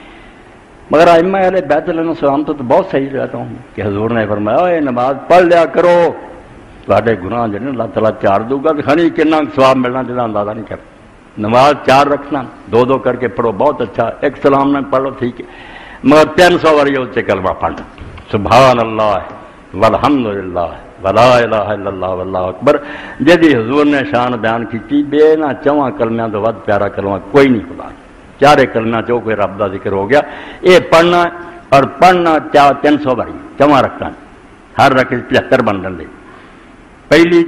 مگر ائمہ اہل بیت علیہ السلام تو, تو بہت صحیح رہتا ہوں کہ حضور نے فرمایا اے نماز پڑھ لیا کرو، تھوڑے گناہ جڑے اللہ تعالیٰ چار دوں گا، کھانی کنا ثواب ملنا جہاں اندازہ نہیں کر۔ نماز چار رکھنا، دو دو کر کے پڑھو بہت اچھا، ایک سلام میں پڑھ لو ٹھیک ہے، مگر تین سو واری اس سے کلمہ پڑھنا، سبحان اللہ والحمد للہ ولا الہ الا اللہ واللہ اکبر، جدی حضور نے شان بیان کی بے نہ چواں کلمیاں تو ود پیارا کلمہ کوئی نہیں خدا، چارے کلمیاں چو کوئی رب دا ذکر ہو گیا، یہ پڑھنا اور پڑھنا چار تین سو باری چواں رکھنا، ہر رکعت پچہتر بن جاندے۔ پہلی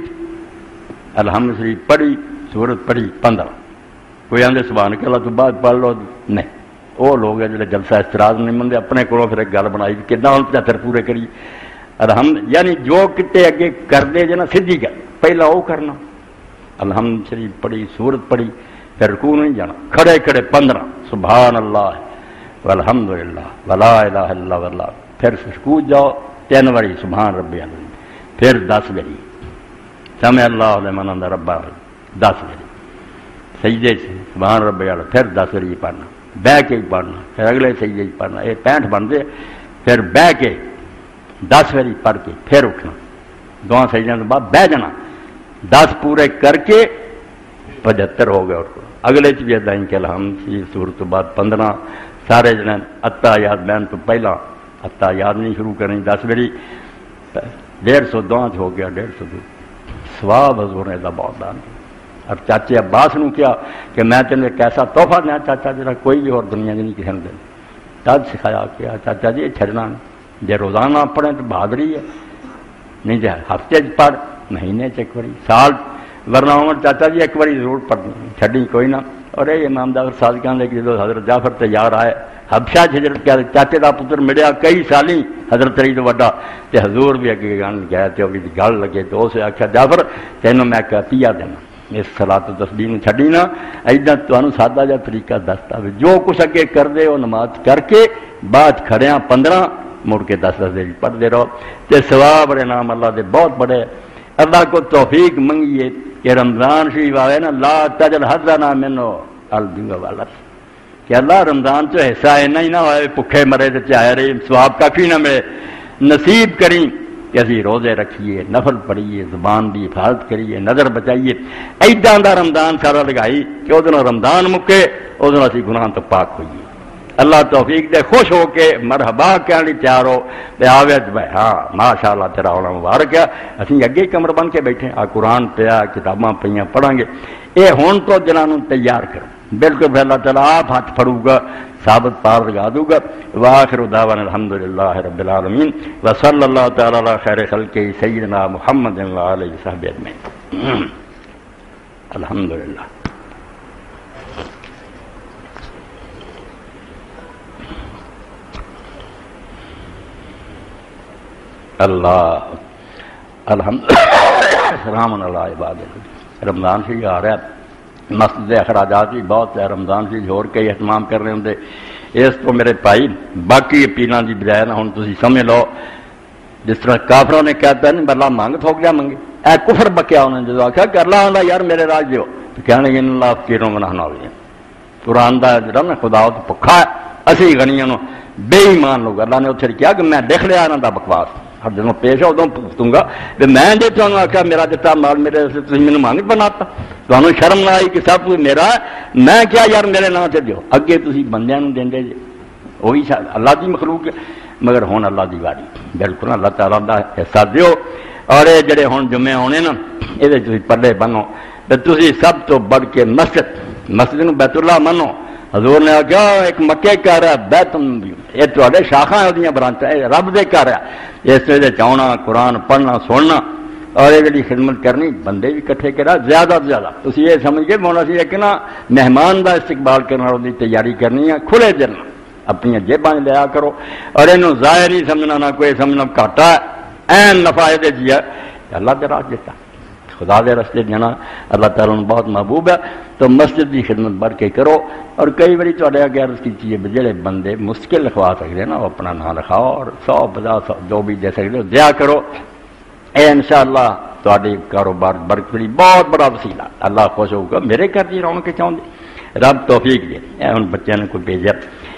الحمد شریف پڑھی، سورت پڑھی پندرہ، کوئی آدھے سبحان اللہ تو بعد پڑھ لو، نہیں وہ لوگ ہیں جڑے جلسہ استراز نہیں منگے، اپنے کو پھر ایک گل بنائی کتنا ہوں پچہتر پورے کری الحمد، یعنی جو کتے اگے کر دے جنا سیدھی گل پہلا وہ کرنا، الحمد شریف پڑھی، سورت پڑھی، پھر رکوع نہیں جانا، کھڑے کھڑے پندرہ سبحان اللہ والحمد للہ ولا الہ الا اللہ، پھر رکوع جاؤ تین واری سبحان ربی العظیم، پھر دس واری سمع اللہ لمن حمدہ ربنا دس واری سجدے سے سبحان ربی العظیم، پھر دس واری پڑھنا، بہ کے ہی پڑھنا، پھر اگلے سجدے پڑھنا، یہ پینٹ بنتے، پھر بہ کے دس واری پڑھ کے پھر اٹھنا، دو سجدوں کے بعد بہ جانا، دس پورے کر کے پچہتر ہو گئے، اور اگلے چ بھی ادا ہی کہ الحمد شریف سورت تو بعد پندرہ سارے جنے اتا یاد بین تو پہلا اتا یاد نہیں شروع کرنی، دس واری ڈیڑھ سو دو ہو گیا، ڈیڑھ سو دو سواب حضور نے بہت دان کیا۔ اور چاچے عباس نے کیا کہ میں تین ایک ایسا تحفہ دیا چاچا جا کوئی بھی اور دنیا کی نہیں کسی نے دے، تب سکھایا کیا چاچا جی یہ چھڑنا نہیں، جی روزانہ پڑھیں تو بہادری ہے، نہیں جی ہفتے پڑھ، مہینے ایک باری، سال ورنہ عمر چاچا جی ایک باری ضرور پڑھنی چھڈی کوئی نہ۔ اور یہ امام جعفر صادق کہنے کہ جب حضرت جعفر تیار آئے حبشہ ہجرت کیا چاچے کا پتر ملیا کئی سالی حضرت علی تو وڈا، تے حضور بھی اگے گان گیا تے وہ گل لگے تو اسے آخیا جعفر تینوں میں عطیہ دینا، اس صلاۃ التسبیح نوں چھڈی نہ، ایدا تانوں سادہ جا طریقہ دستا وے، جو کچھ اگے کر دے وہ نماز کر کے بعد کھڑیاں پندرہ مڑ کے دس دس دیر پڑھتے رہو، تے ثواب اور انعام اللہ دے بہت بڑے۔ اللہ کو توفیق منگیے کہ رمضان شریف آئے نا، لا تجل حظنا منو الجوع والا، کہ اللہ رمضان تو حصہ اینا ہی نہ ہوئے بھکھے مرے تے چاہے رہے ثواب کافی نہ ملے، نصیب کریں کہ اسی روزے رکھیے، نفل پڑھیے، زبان دی حفاظت کریے، نظر بچائیے، ایڈاں دا رمضان سارا لگائی کہ اس دن رمضان مکے اس دن اسی گناہ تو پاک ہوئیے۔ اللہ توفیق دے، خوش ہو کے مرحبا کہنے لی تیار ہو تے آوے بھائی ہاں ماشاء اللہ تیرا ہونا مبارک ہے، اسی اگے کمر بن کے بیٹھے آ قرآن پیا کتاباں پہ پڑھیں گے، یہ ہون تو جنہوں تیار کرو بالکل، پھر اللہ تعالیٰ آپ ہاتھ پھڑوں گا ثابت پار لگا دوں گا۔ وآخر دعوانا الحمدللہ رب العالمین وصلی اللہ تعالیٰ علی خیر خلقہ سیدنا محمد وآلہ وصحبہ اجمعین۔ الحمدللہ۔ اللہ الحمد السلام علی عباد رمضان شریف آ رہا ہے، مسجد اخراجات بھی بہت ہے، رمضان شریف اور کئی اہتمام کر رہے ہوں، اس کو میرے بھائی باقی اپیلاں دی بجائے نہ ہوں تسی سمجھ لو جس طرح کافروں نے کہتا ہے نہیں اللہ مانگ تھوک جا منگے، اے کفر بکیا انہوں نے جدو آخیا کہ اللہ آندا یار میرے راج دیو، تو کہنے گے اللہ فقیروں میں نہ ہوئی قرآن دا جڑا نا خدا تو پکھا ہے، اسی غنیوں نو بے ایمان لوگ، اللہ نے اتنے کیا کہ میں دیکھ لیا انہوں دا بکواس، ہر جنوں پیش ہے ادوں پوچھوں گا کہ میں جی تمہیں آخیا میرا دتا مال میرے تھی مینوں مانگ بناتا، تمہیں شرم نہ آئی کہ سب کچھ میرا ہے، میں کیا یار میرے نام سے دیو، اگے تھی بندیاں نوں دیندے جی، وہی اللہ دی مخلوق ہے، مگر ہوں اللہ دی واری بالکل اللہ تعالیٰ دا حصہ دیو، اور یہ جڑے ہوں جمعے ہونے نا یہ تھی پلے بنو، تھی سب تو بڑھ کے مسجد مسجد نوں بیت اللہ منو، حضور نے آخیا ایک مکے گھر ہے بیت یہ تے شاخا وہ برانچ رب دے گھر ہے، اس وجہ چاہنا قرآن پڑھنا سننا اور یہ جی خدمت کرنی بندے بھی کٹھے کرا زیادہ تو زیادہ، تھی یہ سمجھ کے ہونا سی کہ نا مہمان کا استقبال کرنا وہ تیاری کرنی ہے، کھلے دل اپنی جیباں لیا کرو، اور یہ ظاہر نہیں سمجھنا نہ کوئی سمجھنا گھاٹا این نفا یہ جی ہے اللہ کے راہ دیتا خدا دے رستے جانا اللہ تعالیٰ نے بہت محبوب ہے، تو مسجد کی خدمت بڑھ کے کرو۔ اور کئی باری تو اگے عرض کی چیز جڑے بندے مشکل لکھوا سکتے ہیں نا وہ اپنا نام لکھاؤ اور سو پچاس جو بھی دے سکتے ہو دیا کرو، اے انشاءاللہ تہاڈے کاروبار برکت لی بہت بڑا وسیلہ، اللہ خوش ہوگا۔ میرے گھر کی رونق چاہتے رب توفیق دے، اے ہن بچوں نے کوئی بھیجا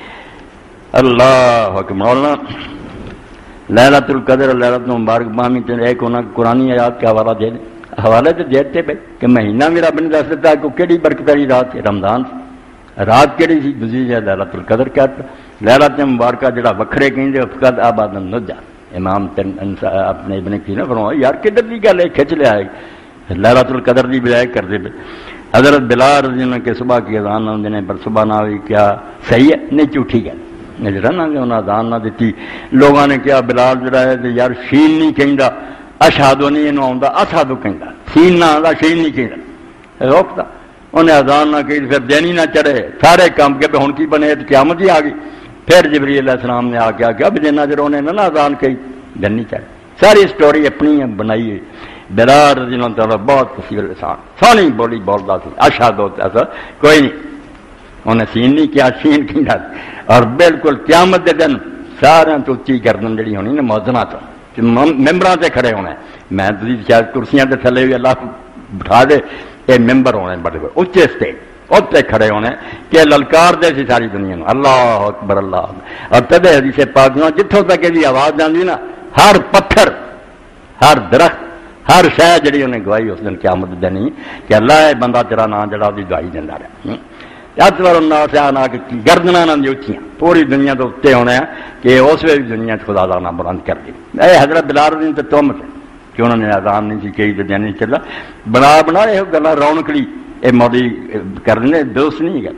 اللہ اکبر۔ مولانا لیلۃ القدر لیلۃ مبارک بامی تے ایک ہونا قرآن آیات کا حوالہ دے دیں، حوالے تو دیتے پہ کہ مہینہ میرا بن دس دیتا ہے کو کیڑی برکت والی رات ہے، رمضان رات کیڑی سی دوسری ہے لیلۃ القدر کہتا، لیلۃ مبارکہ جڑا وکھرے کہندے فقط آباد نجا۔ امام اپنے ابن کی نے فرمایا یار کدھر دی گل ہے کھچ لیا ہے لیلۃ القدر دی بجائے کر دے۔ حضرت بلال رضی اللہ عنہ کے صبح کی اذان ہوندے نے پر صبح نہ ہوئی کیا صحیح ہے نہیں جھوٹھی گل جڑا نہ انہاں اذان نہ دتی، لوگوں نے کہا بلال جڑا ہے تے یار شین نہیں کہندا، اشہدو نہیں اینو آوندا اشہدو کہندا، سین نہ آندا شین نہیں کہندا، روکتا انہیں اذان نہ کہی پھر دین ہی نہ چڑھے سارے کام کے ہن کی بنے تو قیامت ہی آ گئی۔ پھر جبریل علیہ السلام نے آ کے کیا اب جنا چر انہیں نہ اذان کہی دن نہیں چڑھے۔ ساری سٹوری اپنی بنائی ہے۔ بلال رضی اللہ تعالیٰ بہت کثیر لسان سونی بولی بولتا سی، اشہدو ایسا کوئی نہیں، انہیں سین نہیں کیا شین کہندا، اور بالکل قیامت دے دن سارے تو اچھی گردن جڑی ہونی نا موزنا تو ممبراں تے کھڑے ہونے، میں شاید کرسیاں تے تھلے بھی اللہ بٹھا دے، یہ ممبر ہونے بڑے بڑے اچھے اسٹیج اتنے کھڑے ہونے کہ للکار دے سی ساری دنیا میں اللہ اکبر اللہ اکبر۔ اور تبے حدیث پاک میں جتوں تک یہ آواز جاندی نا ہر پتھر ہر درخت ہر شے جڑی انہیں گواہی اس دن قیامت دینی کہ اللہ ہے بندہ تیرا نام جڑا دی گواہی دینا رہا۔ اتوار الناس آنا کہ گردنا نہ دی اچھیاں پوری دنیا تو اتنے ہونے ہیں کہ اس وقت بھی دنیا خدا دا نام بلند کر دی۔ اے حضرت بلال دین تے تہمت ہے کہ انہوں نے اذان نہیں سی کہی تے دین نہیں چلا بنا بنا یہ گلا رونق لی اے موڈی کرنے دوست نہیں گئے۔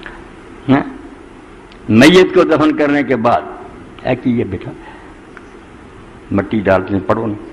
میت کو دفن کرنے کے بعد اے کی یہ بیٹا مٹی ڈالتے ہیں پڑھو نہیں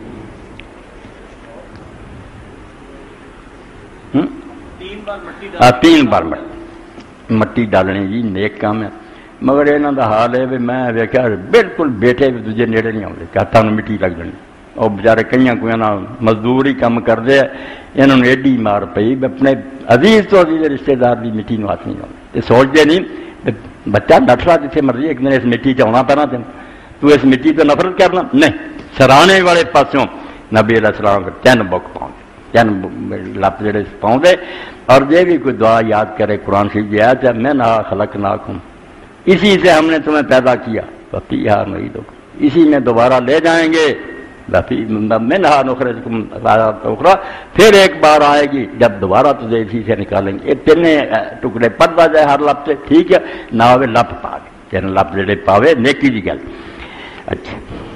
تین بار مٹی ڈالنی جی نیک کام ہے، مگر یہاں کا حال ہے بھی میں ویکیا بالکل بیٹھے بھی دوجے نیڑے نہیں آتے کہ ہاتھوں مٹی لگ جانی، وہ بچارے کئی کوئی مزدور ہی کام کرتے ہیں، یہاں نے ایڈی مار پئی اپنے عزیز تو عزیز رشتے دار کی مٹی نو ہاتھ نہیں آتے، یہ سوچتے نہیں بچہ نٹرا جتنے مرضی ایک دن اس مٹی چنا پینا تین تو اس مٹی تو نفرت کرنا نہیں۔ سرانے والے پاسوں نبی علیہ السلام تین بک پاؤں تین لپ جڑے پاؤں اور یہ بھی کوئی دعا یاد کرے قرآن شریف کی آیت ہے میں نہ خلق ناکم اسی سے ہم نے تمہیں پیدا کیا فیہا نعیدکم اسی میں دوبارہ لے جائیں گے منہا نخرجکم تارۃ اخری، پھر ایک بار آئے گی جب دوبارہ تجھے اسی سے نکالیں گے۔ یہ تین ٹکڑے پڑھتا جائے ہر لپ سے ٹھیک ہے نہ ہوئے لپ پا کے تین لپ جڑے پاوے نیکی دی گل۔ اچھا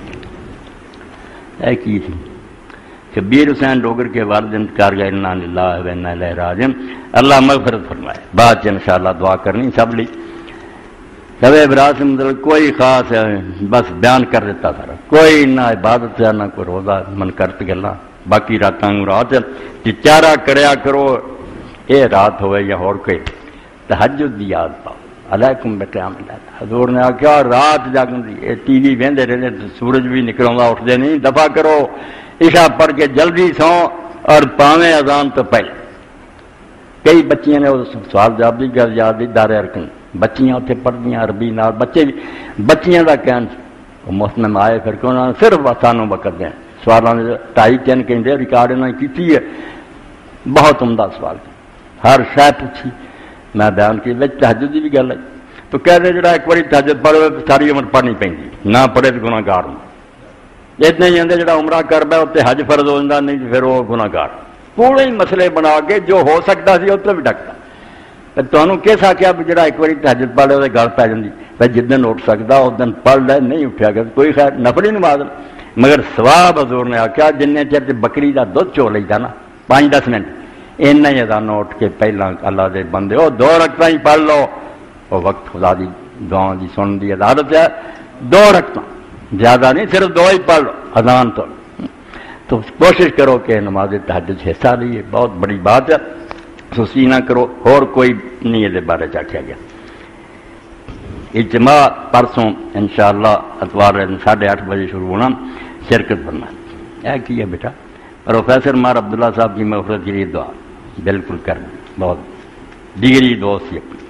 اے کی تھی شبیر حسین ڈوگر کے والد انتقال گئے انا للہ و انا الیہ راجعون، اللہ مغفرت فرمائے۔ بعد انشاءاللہ دعا کرنی سب لی سب ابراہیم سے مطلب کوئی خاص ہے بس بیان کر دیتا سارا، کوئی نہ عبادت ہے نہ کوئی روزہ من کرت گلا، باقی راتاں رات چارہ کریا کرو، اے رات ہوئے یا اور کوئی تہجد دی یاد پاؤ علیکم بقیام اللہ۔ حضور نے آخیا رات جاگن دی ٹی وی وہندے رہندے سورج بھی نکل آਉਂدا اٹھدے نہیں، دفع کرو عشاء پڑھ کے جلدی سو اور پاویں اذان تو پہلے۔ کئی بچیاں نے سوال جواب دی گل یاد دی دار ارکن بچیاں اتنے پڑھدیاں عربی نال بچے بھی بچیاں کا کہن مفت میں آئے پھر کہ انہوں نے صرف سانوں وقت دیں سوالوں نے ٹائی تین کہیں ریکارڈ انہوں نے کی ہے، بہت عمدہ سوال ہر شے پوچھی میں بیان کی تہجد کی بھی گل ہے تو کہہ دے جڑا ایک بار تہجد پڑھے ساری عمر پڑھنی پی نہ پڑھے تو گناہگار ہوں، اتنے ہی آدھے جڑا عمرہ کر پیا اتنے حج فرض ہو جاتا نہیں پھر وہ گناہگار۔ پورے ہی مسئلے بنا کے جو ہو سکتا سی اتنے بھی ڈکتا تمہوں کس آخیا بھی جڑا ایک بار تہجد پڑھ لے وہ گل پی جاتی بھائی جس دن اٹھ سکتا اس دن پڑھ لے نہیں اٹھیا گیا کوئی خیر نفلی نماز، مگر ثواب حضور نے آخیا جن چر بکری کا دھد چو لیتا نا پانچ دس منٹ اینا ہی ادانوں اٹھ کے پہلا اللہ دے بندے وہ دو رکعت ہی پڑھ لو، وہ وقت خدا دی دعا دی سن دی عدالت ہے، دو رکعت زیادہ نہیں صرف دو ہی پڑھ لو اذان تو تو کوشش کرو کہ نماز تہجد سے حصہ لیے، بہت بڑی بات ہے، سستی نہ کرو۔ اور کوئی نہیں یہ بارے چاہیا گیا اجتماع پرسوں انشاءاللہ اتوار ساڑھے آٹھ بجے شروع ہونا، شرکت کرنا ہے کی ہے بیٹا پروفیسر مار عبداللہ صاحب کی مغفرت کے لیے دعا بالکل کر دی، بہت ڈگری دوست ہی اپنی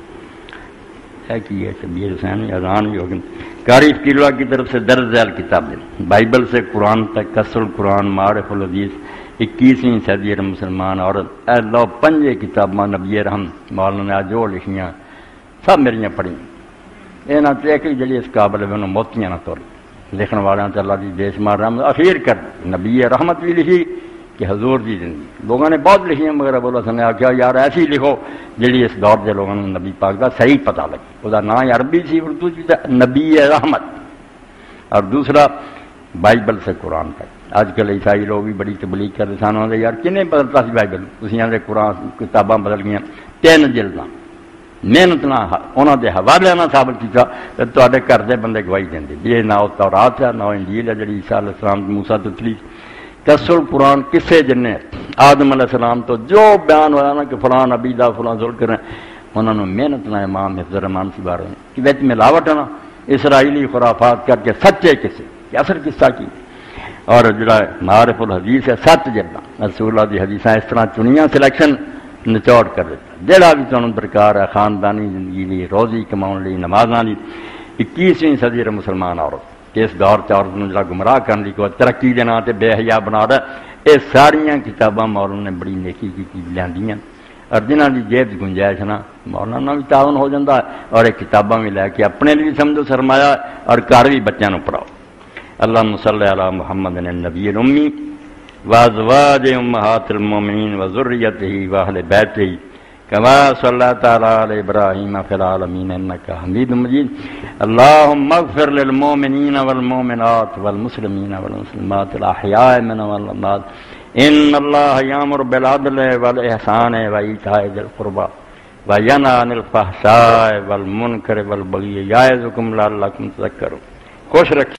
ہے کہ یہ شبیر حسین اذان بھی ہوگی. قاری فقیر اللہ کی طرف سے درج ذیل کتابیں بائبل سے قرآن تک، کسر القرآن، معارف الحدیث، اکیسویں صدی مسلمان عورت، اے اللہ پنجے کتاباں نبی رحم مولانا نے جو لکھیاں سب میریاں پڑھیں. یہ نہ تو ایک جڑی اس قابل ہے انہوں موتیاں نہ توڑ لکھن والوں سے اللہ کی بے شمار رحمت اخیر کر نبی رحمت بھی لکھی کہ حضور دی زندگی لوگوں نے بہت لکھی ہیں، مگر ابو الحسن نے آخیا یار ایسی لکھو جڑی اس دور کے لوگوں نے نبی پاک کا صحیح پتہ لگے. وہ نام عربی سی، اردو سی نبی رحمت، اور دوسرا بائبل سے قرآن تک. اج کل عیسائی لوگ بھی بڑی تبلیغ کر رہے سن آدھے یار کنے بدلتا سی بائبل، تسی آدھے قرآن کتاباں بدل گئیں تین جلداں محنت نہ انہوں دے حوالے نہ ثابت کیا تو گھر دے بندے گواہی دیں یہ نہ تورات ہے نہ انجیل ہے جڑی عیسیٰ علیہ السلام موسیٰ تو تلی. کسر قرآن کسے جن آدم علیہ السلام تو جو بیان ہوا نا کہ فلاں نبی دا فلاں ذل کریں انہوں نے محنت نہ امام حفظ الرحمان سی بارے کہ وچ ملاوٹ نا اسرائیلی خرافات کر کے سچے کسے کہ اثر قصہ کی. اور جڑا معارف الحدیث ہے سات جلداں رسول اللہ دی حدیثاں اس طرح چنیاں سلیکشن نچوڑ کر دیتا جڑا بھی تمہیں درکار ہے خاندانی زندگی لی روزی کماؤن لی نمازاں لی. اکیسویں صدی مسلمان عورت اس دور سے عورت نے جڑا گمراہ کرنے کی کوئی ترقی کے نام سے بے حیا بنا رہا ہے. یہ ساریاں کتاباں مولانا نے بڑی نیکی کی لیاندیاں اور جنہاں دی جیب گنجائش نا مولانا بھی تعاون ہو جاتا ہے اور یہ کتاباں بھی لے کے اپنے لیے سمجھو سرمایہ اور گھر بھی بچوں کو پڑھاؤ. اللہم صلی علی محمد النبی الامی وازواج امہات المومنین وذریتہ واہل بیتہ کما صلی تعالی علی ابراہیم فی العالمین انک حمید مجید. اللہم اغفر للمومنین والمومنات والمسلمین والمسلمات الاحیاء منهم والاموات ان اللہ یامر بالعدل والاحسان وایتاء ذی القربى وینہی عن الفحشاء والمنکر والبغی یعظکم لعلکم تذکرون. خوش رکھے.